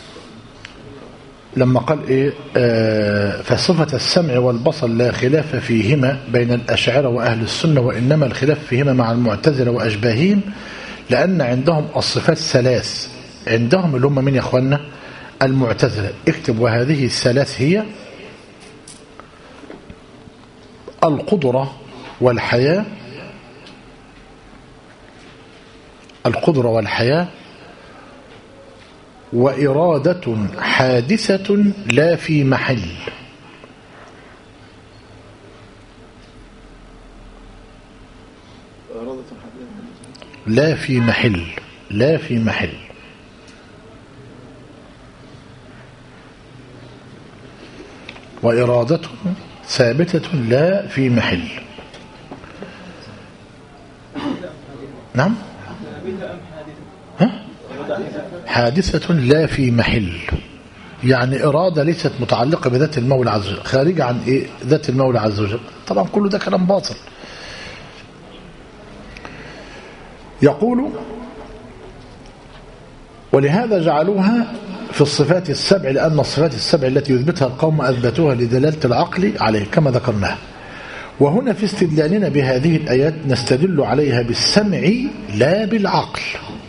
لما قال إيه آه فصفة السمع والبصر لا خلاف فيهما بين الأشاعرة وأهل السنة، وإنما الخلاف فيهما مع المعتزلة وأشباههم، لأن عندهم الصفات ثلاث، عندهم اللي هم من يا أخوانا المعتزلة. اكتب وهذه الثلاث هي القدرة والحياة، القدرة والحياة وإرادة حادثة لا في محل. لا في محل لا في محل وإرادة ثابتة لا في محل. نعم ها؟ حادثة لا في محل، يعني إرادة ليست متعلقة بذات المولى عز وجل، خارجة عن إيه؟ ذات المولى عز وجل. طبعا كله ده كلام باطل. يقول ولهذا جعلوها في الصفات السبع، لأن الصفات السبع التي يثبتها القوم أثبتوها لدلالة العقل عليه كما ذكرناها. وهنا في استدلالنا بهذه الآيات نستدل عليها بالسمع لا بالعقل،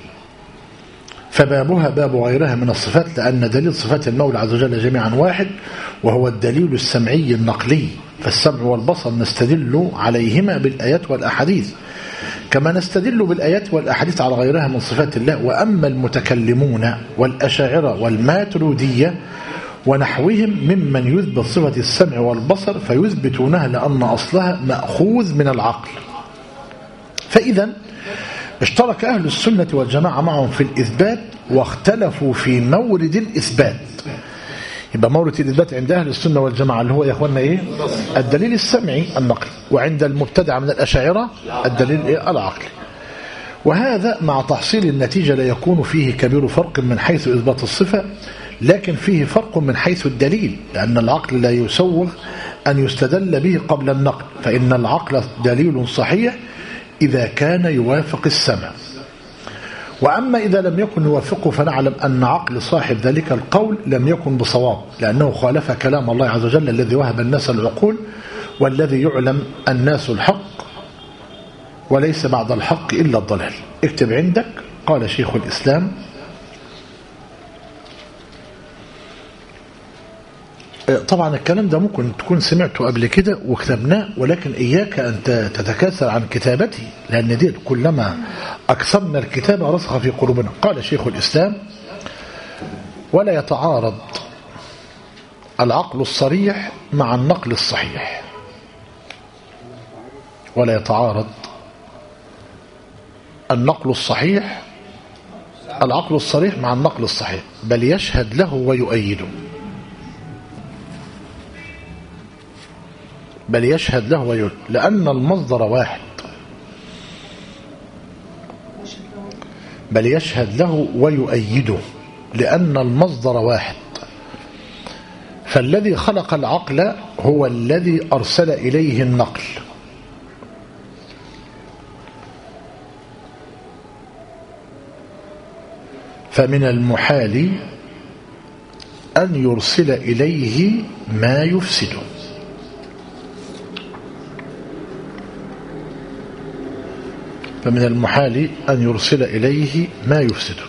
فبابها باب غيرها من الصفات، لأن دليل صفات المولى عز وجل جميعا واحد، وهو الدليل السمعي النقلي. فالسمع والبصر نستدل عليهما بالآيات والأحاديث كما نستدل بالآيات والأحاديث على غيرها من صفات الله. وأما المتكلمون والأشاعرة والماتريدية ونحوهم ممن يثبت صفة السمع والبصر فيثبتونها لأن أصلها مأخوذ من العقل. فإذا اشترك أهل السنة والجماعة معهم في الإثبات واختلفوا في مورد الإثبات. يبقى مورد الإثبات عند أهل السنة والجماعة اللي هو يا أخوانا إيه؟ الدليل السمعي النقلي، وعند المبتدع من الأشاعرة الدليل إيه؟ العقلي. وهذا مع تحصيل النتيجة لا يكون فيه كبير فرق من حيث إثبات الصفة، لكن فيه فرق من حيث الدليل، لأن العقل لا يسوغ أن يستدل به قبل النقل، فإن العقل دليل صحيح إذا كان يوافق السمع. وأما إذا لم يكن يوافقه فنعلم أن عقل صاحب ذلك القول لم يكن بصواب، لأنه خالف كلام الله عز وجل الذي وهب الناس العقول، والذي يعلم الناس الحق وليس بعد الحق إلا الضلال. اكتب عندك قال شيخ الإسلام طبعا الكلام ده ممكن تكون سمعته قبل كده وكتبناه، ولكن إياك أن تتكاسل عن كتابته، لأن دي كلما أكثرنا الكتابة رسخ في قلوبنا. قال شيخ الإسلام ولا يتعارض العقل الصريح مع النقل الصحيح، ولا يتعارض النقل الصحيح العقل الصريح مع النقل الصحيح، بل يشهد له ويؤيده بل يشهد له ويؤيده لأن المصدر واحد، بل يشهد له ويؤيده لأن المصدر واحد. فالذي خلق العقل هو الذي أرسل إليه النقل، فمن المحال أن يرسل إليه ما يفسده. فمن المحال أن يرسل إليه ما يفسده.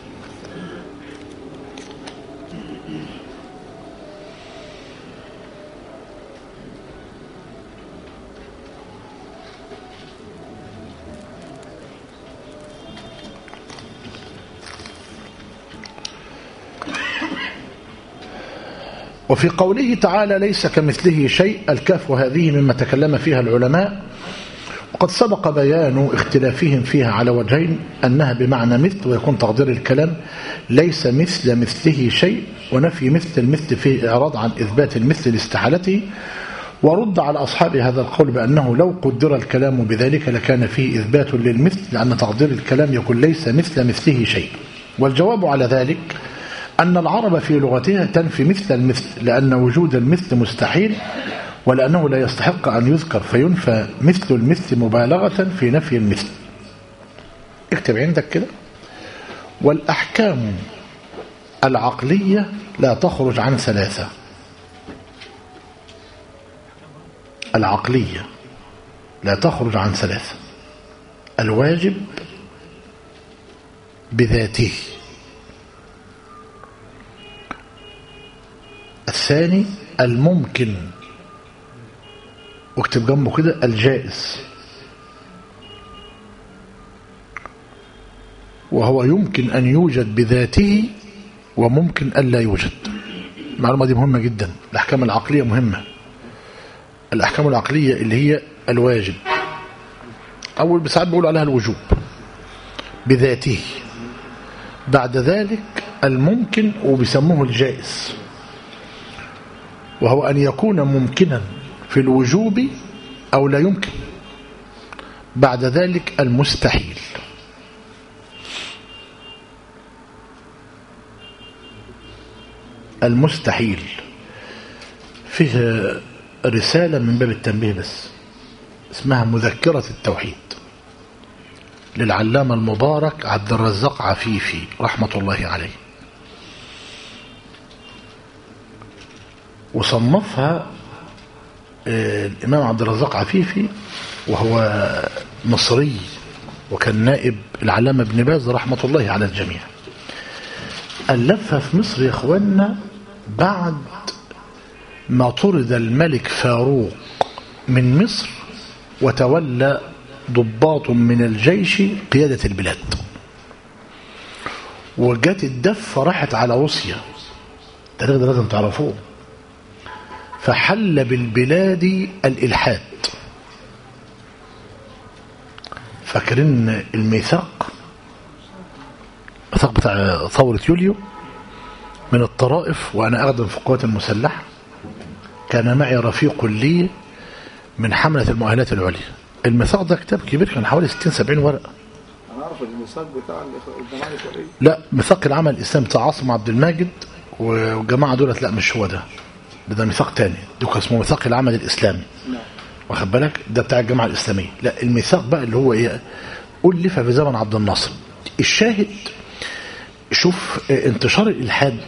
وفي قوله تعالى ليس كمثله شيء، الكاف هذه مما تكلم فيها العلماء، وقد سبق بيان اختلافهم فيها على وجهين، أنها بمعنى مثل ويكون تقدير الكلام ليس مثل مثله شيء، ونفي مثل المثل فيه إعراض عن إثبات المثل لاستحالته. ورد على أصحاب هذا القول بأنه لو قدر الكلام بذلك لكان فيه إثبات للمثل، لأن تقدير الكلام يكون ليس مثل مثله شيء. والجواب على ذلك أن العرب في لغتها تنفي مثل المثل، لأن وجود المثل مستحيل، ولأنه لا يستحق أن يذكر، فينفى مثل المثل مبالغة في نفي المثل. اكتب عندك كده والأحكام العقلية لا تخرج عن ثلاثة. العقلية لا تخرج عن ثلاثة: الواجب بذاته، الثاني الممكن، واكتب جنبه كده الجائز، وهو يمكن أن يوجد بذاته وممكن أن لا يوجد. المعلومة دي مهمة جدا. الأحكام العقلية مهمة. الأحكام العقلية اللي هي الواجب، أول بساعات بيقول عليها الوجوب بذاته، بعد ذلك الممكن وبيسموه الجائز، وهو أن يكون ممكنا في الوجوب أو لا يمكن، بعد ذلك المستحيل. المستحيل فيه رسالة من باب التنبيه بس اسمها مذكرة التوحيد للعلامة المبارك عبد الرزاق عفيفي رحمة الله عليه، وصنفها الإمام عبد الرزاق عفيفي وهو مصري وكان نائب العلامة ابن باز رحمة الله على الجميع. ألفها في مصر يا أخوانا بعد ما طرد الملك فاروق من مصر وتولى ضباط من الجيش قيادة البلاد، وجات الدفة راحت على روسيا، التاريخ ده لازم تعرفوه. فحل بالبلاد الإلحاد. فاكرين الميثاق، الميثاق بتاع ثورة يوليو من الطرائف، وأنا أخدم في القوات المسلحة، كان معي رفيق لي من حملة المؤهلات العليا. الميثاق ده كتاب كبير، كان حوالي ستين سبعين ورقة. أنا أعرف الميثاق بتاع الجماعة الإسلامية. لا، ميثاق العمل الإسلامي بتاع عاصم عبد الماجد والجماعة دولت، لا مش هو ده، ده ميثاق تاني، ده اسمه ميثاق العمل الإسلامي. نعم. واخد بالك، ده بتاع الجماعة الإسلامية. لا، الميثاق بقى اللي هو إيه، ألف في زمن عبد الناصر. الشاهد، شوف انتشار الإلحاد.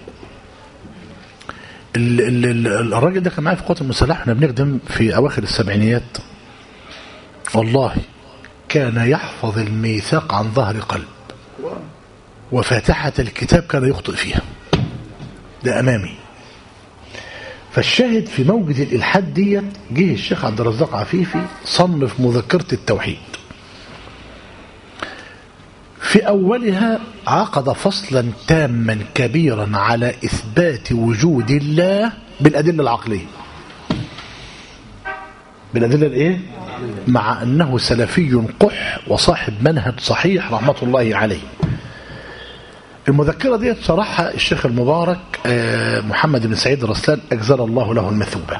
الراجل ده كان معايا في القوات المسلحة، احنا بنخدم في أواخر السبعينيات، والله كان يحفظ الميثاق عن ظهر قلب، وفاتحة الكتاب كان يخطئ فيها، ده أمامي. فالشاهد في موجة الإلحاد ديت جه الشيخ عبد الرزاق عفيفي صنف مذكرة التوحيد. في أولها عقد فصلا تاما كبيرا على إثبات وجود الله بالأدلة العقلية. بالأدلة الإيه؟ مع أنه سلفي قح وصاحب منهج صحيح رحمة الله عليه. المذكرة دي شرحها الشيخ المبارك محمد بن سعيد الرسلان أجزل الله له المثوبة.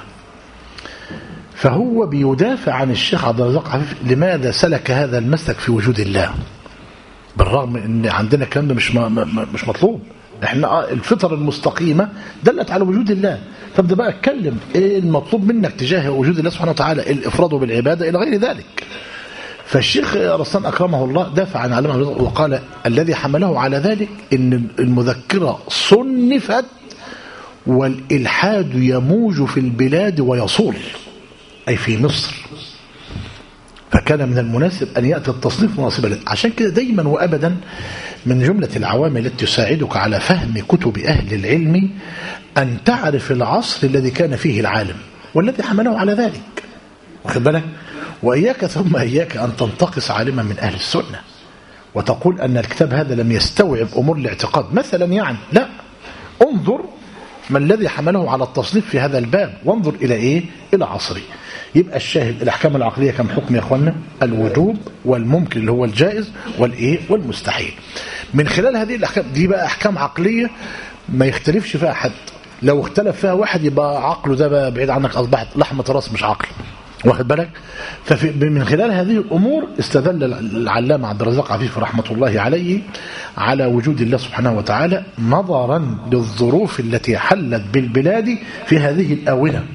فهو بيدافع عن الشيخ عبد الرزاق عفيفي لماذا سلك هذا المسلك في وجود الله، بالرغم من ان عندنا الكلام ده مش مش مطلوب. احنا الفطر المستقيمه دلت على وجود الله. طب ده بقى اتكلم ايه المطلوب منك تجاه وجود الله سبحانه وتعالى، الافراد بالعباده الى غير ذلك. فالشيخ رسلان اكرمه الله دافع عن علامه وقال الذي حمله على ذلك ان المذكره صنفت والالحاد يموج في البلاد ويصول، اي في مصر، فكان من المناسب أن يأتي التصنيف مناسبا له. عشان كده دايما وأبدا من جملة العوامل التي تساعدك على فهم كتب أهل العلم أن تعرف العصر الذي كان فيه العالم والذي حمله على ذلك، واخد بالك؟ وإياك ثم إياك أن تنتقص عالما من أهل السنة وتقول أن الكتاب هذا لم يستوعب أمور الاعتقاد مثلا، يعني لا، انظر ما الذي حمله على التصنيف في هذا الباب، وانظر إلى إيه؟ إلى عصره. يبقى الشاهد الأحكام العقلية كم حكم يا أخوانا؟ الوجوب والممكن اللي هو الجائز والإيه؟ والمستحيل. من خلال هذه الأحكام دي بقى أحكام عقلية ما يختلفش فيها حد، لو اختلف فيها واحد يبقى عقله ده بقى بعيد عنك، أصبحت لحمة راس مش عقل، واخد بالك؟ فمن خلال هذه الأمور استدل العلامة عبد الرزاق عفيفي رحمة الله عليه على وجود الله سبحانه وتعالى نظرا للظروف التي حلت بالبلاد في هذه الآونة.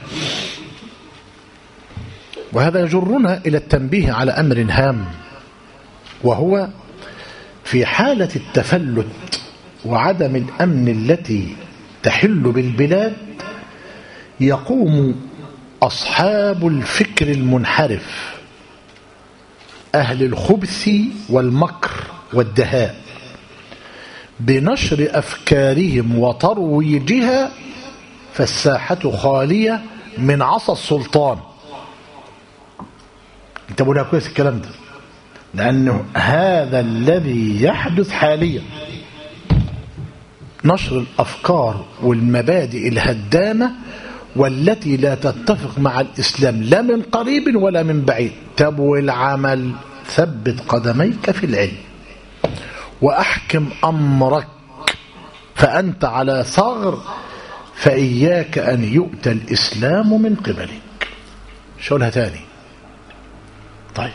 وهذا يجرنا إلى التنبيه على أمر هام، وهو في حالة التفلت وعدم الأمن التي تحل بالبلاد يقوم أصحاب الفكر المنحرف أهل الخبث والمكر والدهاء بنشر أفكارهم وترويجها، فالساحة خالية من عصا السلطان. انتبهوا لها كويس الكلام ده، لأنه هذا الذي يحدث حاليا، نشر الأفكار والمبادئ الهدامة والتي لا تتفق مع الإسلام لا من قريب ولا من بعيد. تبو العمل، ثبت قدميك في العلم وأحكم أمرك فأنت على ثغر، فإياك أن يؤتى الإسلام من قبلك. شغلها تاني. طيب،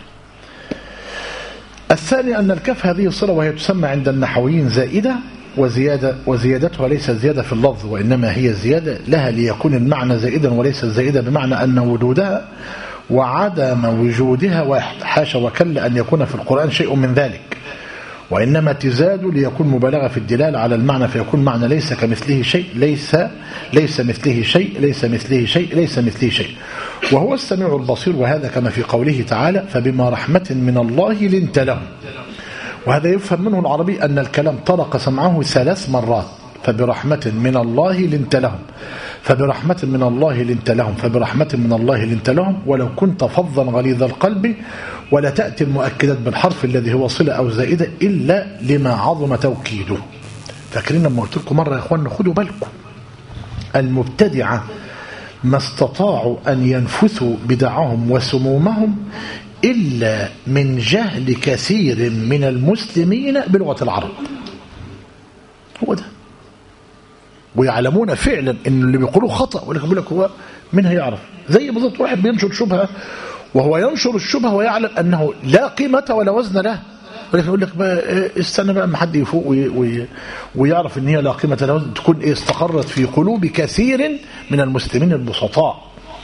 الثاني أن الكف هذه الصلة وهي تسمى عند النحويين زائدة، وزيادة وزيادتها ليست زيادة في اللفظ وإنما هي زيادة لها ليكون المعنى زائدا وليس زائدة، بمعنى أن وجودها وعدم وجودها واحد. حاشا وكلا أن يكون في القرآن شيء من ذلك، وإنما تزاد ليكون مبالغة في الدلالة على المعنى، فيكون معنى ليس كمثله شيء، ليس ليس مثله شيء، ليس مثله شيء، ليس مثله شيء، وهو السميع البصير. وهذا كما في قوله تعالى: فبما رحمة من الله لنت لهم. وهذا يفهم منه العربي أن الكلام طرق سمعه ثلاث مرات: فبرحمة من الله لنت لهم، فبرحمة من الله لنت لهم، فبرحمة من الله لنت لهم. ولو كنت فظا غليظ القلب ولا تأتي المؤكدات بالحرف الذي هو صلة أو زائدة إلا لما عظم توكيده. فاكرين لما قلت لكم مرة يا إخوان، خدوا بالكم، المبتدعة ما استطاعوا أن ينفثوا بدعهم وسمومهم إلا من جهل كثير من المسلمين بلغة العرب. هو ده. ويعلمون فعلا أن اللي بيقولوا خطأ، ولكن بيقول لك هو من هيعرف؟ زي بالضبط واحد بينشر شبهة وهو ينشر الشبهة ويعلم أنه لا قيمة ولا وزن له، ولكن يقول لك بقى استنى بقى ما حد يفوق ويعرف أن هي لا قيمة ولا وزن، تكون استقرت في قلوب كثير من المسلمين البسطاء.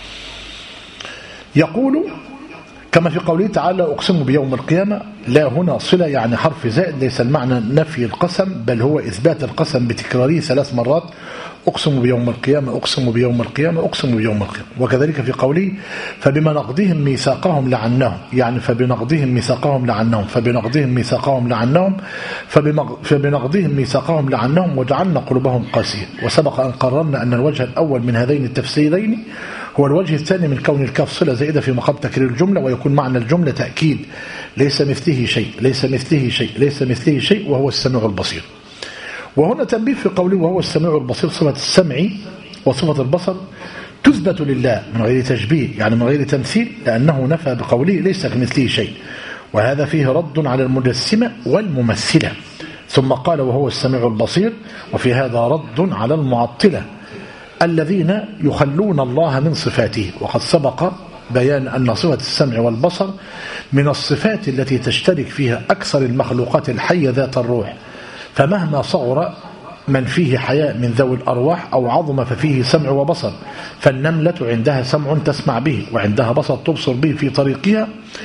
يقول كما في قوله تعالى: أقسم بيوم القيامة. لا هنا صلة يعني حرف زائد، ليس المعنى نفي القسم بل هو إثبات القسم بتكراره ثلاث مرات: أقسم بيوم القيامة، أقسم بيوم القيامة، أقسم بيوم القيامة. وكذلك في قوله: فبما نقضهم ميثاقهم لعنهم، يعني فبنقضهم ميثاقهم لعنهم، فبنقضهم ميثاقهم لعنهم، فبنقضهم ميثاقهم لعنهم وجعلنا قلوبهم قاسية. وسبق أن قررنا أن الوجه الأول من هذين التفسيرين هو الوجه الثاني من كون الكاف صلة زائدة في مقام تكرير الجملة، ويكون معنى الجملة تأكيد: ليس مثله شيء، ليس مثله شيء، ليس مثله شيء، وهو السميع البصير. وهنا تنبيه في قوله وهو السميع البصير: صفة السمع وصفة البصر تثبت لله من غير تشبيه، يعني من غير تمثيل، لأنه نفى بقوله ليس كمثله شيء، وهذا فيه رد على المجسمة والممثلة. ثم قال وهو السميع البصير، وفي هذا رد على المعطلة الذين يخلون الله من صفاته. وقد سبق بيان أن صفة السمع والبصر من الصفات التي تشترك فيها أكثر المخلوقات الحية ذات الروح، فمهما صغر من فيه حياء من ذوي الأرواح أو عظم ففيه سمع وبصر. فالنملة عندها سمع تسمع به، وعندها بصر تبصر به في طريقها،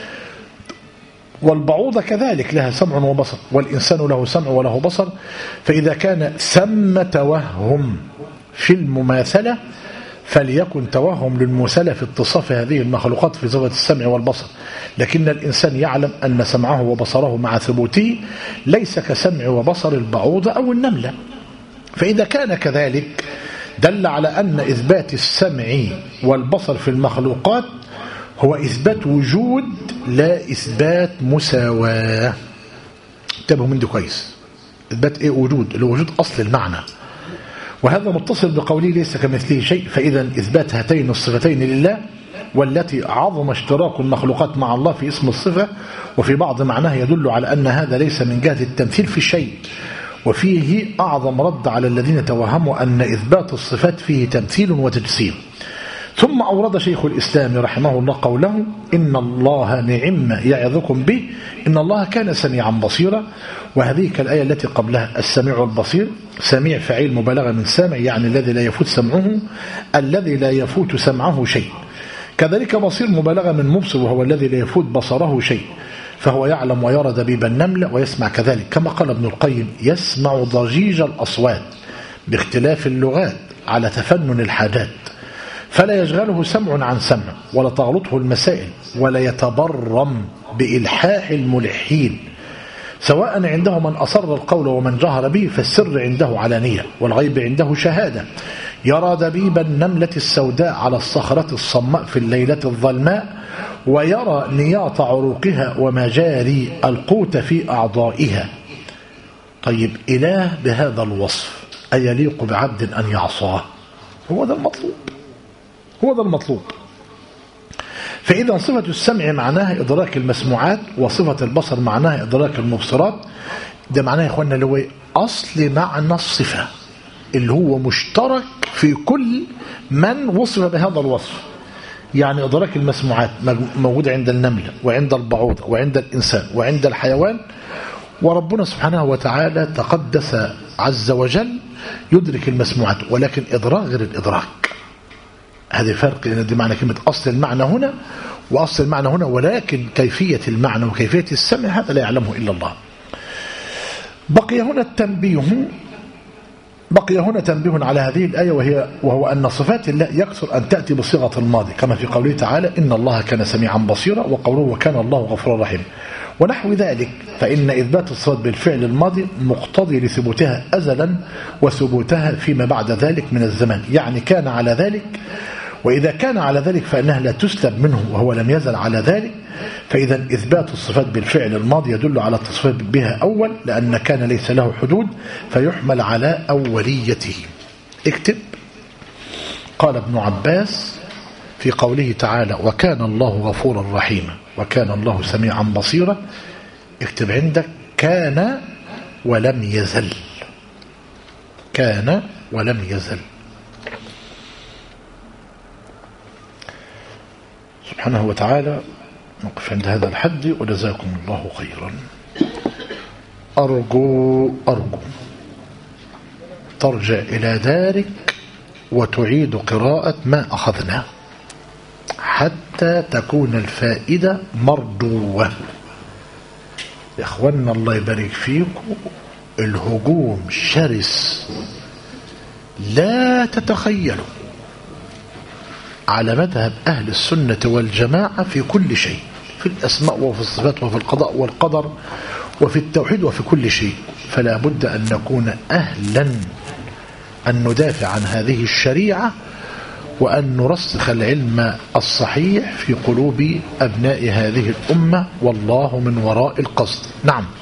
والبعوضة كذلك لها سمع وبصر، والإنسان له سمع وله بصر. فإذا كان ثم توهم في المماثلة فليكن توهم للمماثلة في اتصاف هذه المخلوقات في صفة السمع والبصر، لكن الإنسان يعلم أن سمعه وبصره مع ثبوته ليس كسمع وبصر البعوضة أو النملة. فإذا كان كذلك دل على أن إثبات السمع والبصر في المخلوقات هو إثبات وجود لا إثبات مساواة. انتبهوا من دي كويس. إثبات إيه؟ وجود، الوجود أصل المعنى، وهذا متصل بقوله ليس كمثله شيء. فإذا إثبات هاتين الصفتين لله، والتي عظم اشتراك المخلوقات مع الله في اسم الصفة وفي بعض معناه، يدل على أن هذا ليس من جهة التمثيل في الشيء، وفيه أعظم رد على الذين توهموا أن إثبات الصفات فيه تمثيل وتجسيم. ثم أورد شيخ الإسلام رحمه الله قوله: إن الله نعم يعظكم به إن الله كان سميعا بصيرا. وهذه كالآية التي قبلها: السميع البصير. سميع فعيل مبالغة من سامع، يعني الذي لا يفوت سمعه، الذي لا يفوت سمعه شيء. كذلك بصير مبالغة من مبصر، وهو الذي لا يفوت بصره شيء. فهو يعلم ويرى دبيب النملة ويسمع كذلك، كما قال ابن القيم: يسمع ضجيج الأصوات باختلاف اللغات على تفنن الحاجات، فلا يشغله سمع عن سمع، ولا تغلطه المسائل، ولا يتبرم بإلحاح الملحين، سواء عنده من أصر القول ومن جهر به، فالسر عنده علانية والغيب عنده شهادة. يرى دبيب النملة السوداء على الصخرة الصماء في الليلة الظلماء، ويرى نياط عروقها ومجاري القوت في أعضائها. طيب، إله بهذا الوصف أيليق بعبد أن يعصاه؟ هو ده المطلوب، هو ده المطلوب. فإذا صفة السمع معناها إدراك المسموعات، وصفة البصر معناها إدراك المبصرات. ده معناه يا إخواننا اللي هو أصل معنى الصفة، اللي هو مشترك في كل من وصف بهذا الوصف. يعني إدراك المسموعات موجود عند النملة وعند البعوضة وعند الإنسان وعند الحيوان، وربنا سبحانه وتعالى تقدس عز وجل يدرك المسموعات، ولكن إدراك غير الإدراك. هذا فرق، لأن دي معنى كلمة أصل المعنى هنا وأصل المعنى هنا، ولكن كيفية المعنى وكيفية السمع هذا لا يعلمه إلا الله. بقي هنا التنبيه بقي هنا تنبيه على هذه الآية، وهي وهو أن صفات الله يكثر أن تأتي بصيغة الماضي، كما في قوله تعالى: إن الله كان سميعا بصيرا، وقوله: وكان الله غفورا رحيما، ونحو ذلك. فإن إثبات الصفات بالفعل الماضي مقتضي لثبوتها أزلا وثبوتها فيما بعد ذلك من الزمان، يعني كان على ذلك. وإذا كان على ذلك فإنها لا تسلب منه وهو لم يزل على ذلك. فإذا إثبات الصفات بالفعل الماضي يدل على التصفية بها أول، لأن كان ليس له حدود فيحمل على أوليته. اكتب: قال ابن عباس في قوله تعالى: وكان الله غفورا رحيما، وكان الله سميعا بصيرا. اكتب عندك: كان ولم يزل، كان ولم يزل. سبحانه وتعالى. نقف عند هذا الحد، وجزاكم الله خيرا. أرجو أرجو ترجع إلى دارك وتعيد قراءة ما أخذناه حتى تكون الفائدة مرجوة. يا أخوانا الله يبارك فيكم، الهجوم شرس لا تتخيلوا على مذهب أهل السنة والجماعة في كل شيء، في الأسماء وفي الصفات وفي القضاء والقدر وفي التوحيد وفي كل شيء. فلا بد أن نكون أهلا أن ندافع عن هذه الشريعة، وأن نرسخ العلم الصحيح في قلوب أبناء هذه الأمة، والله من وراء القصد. نعم.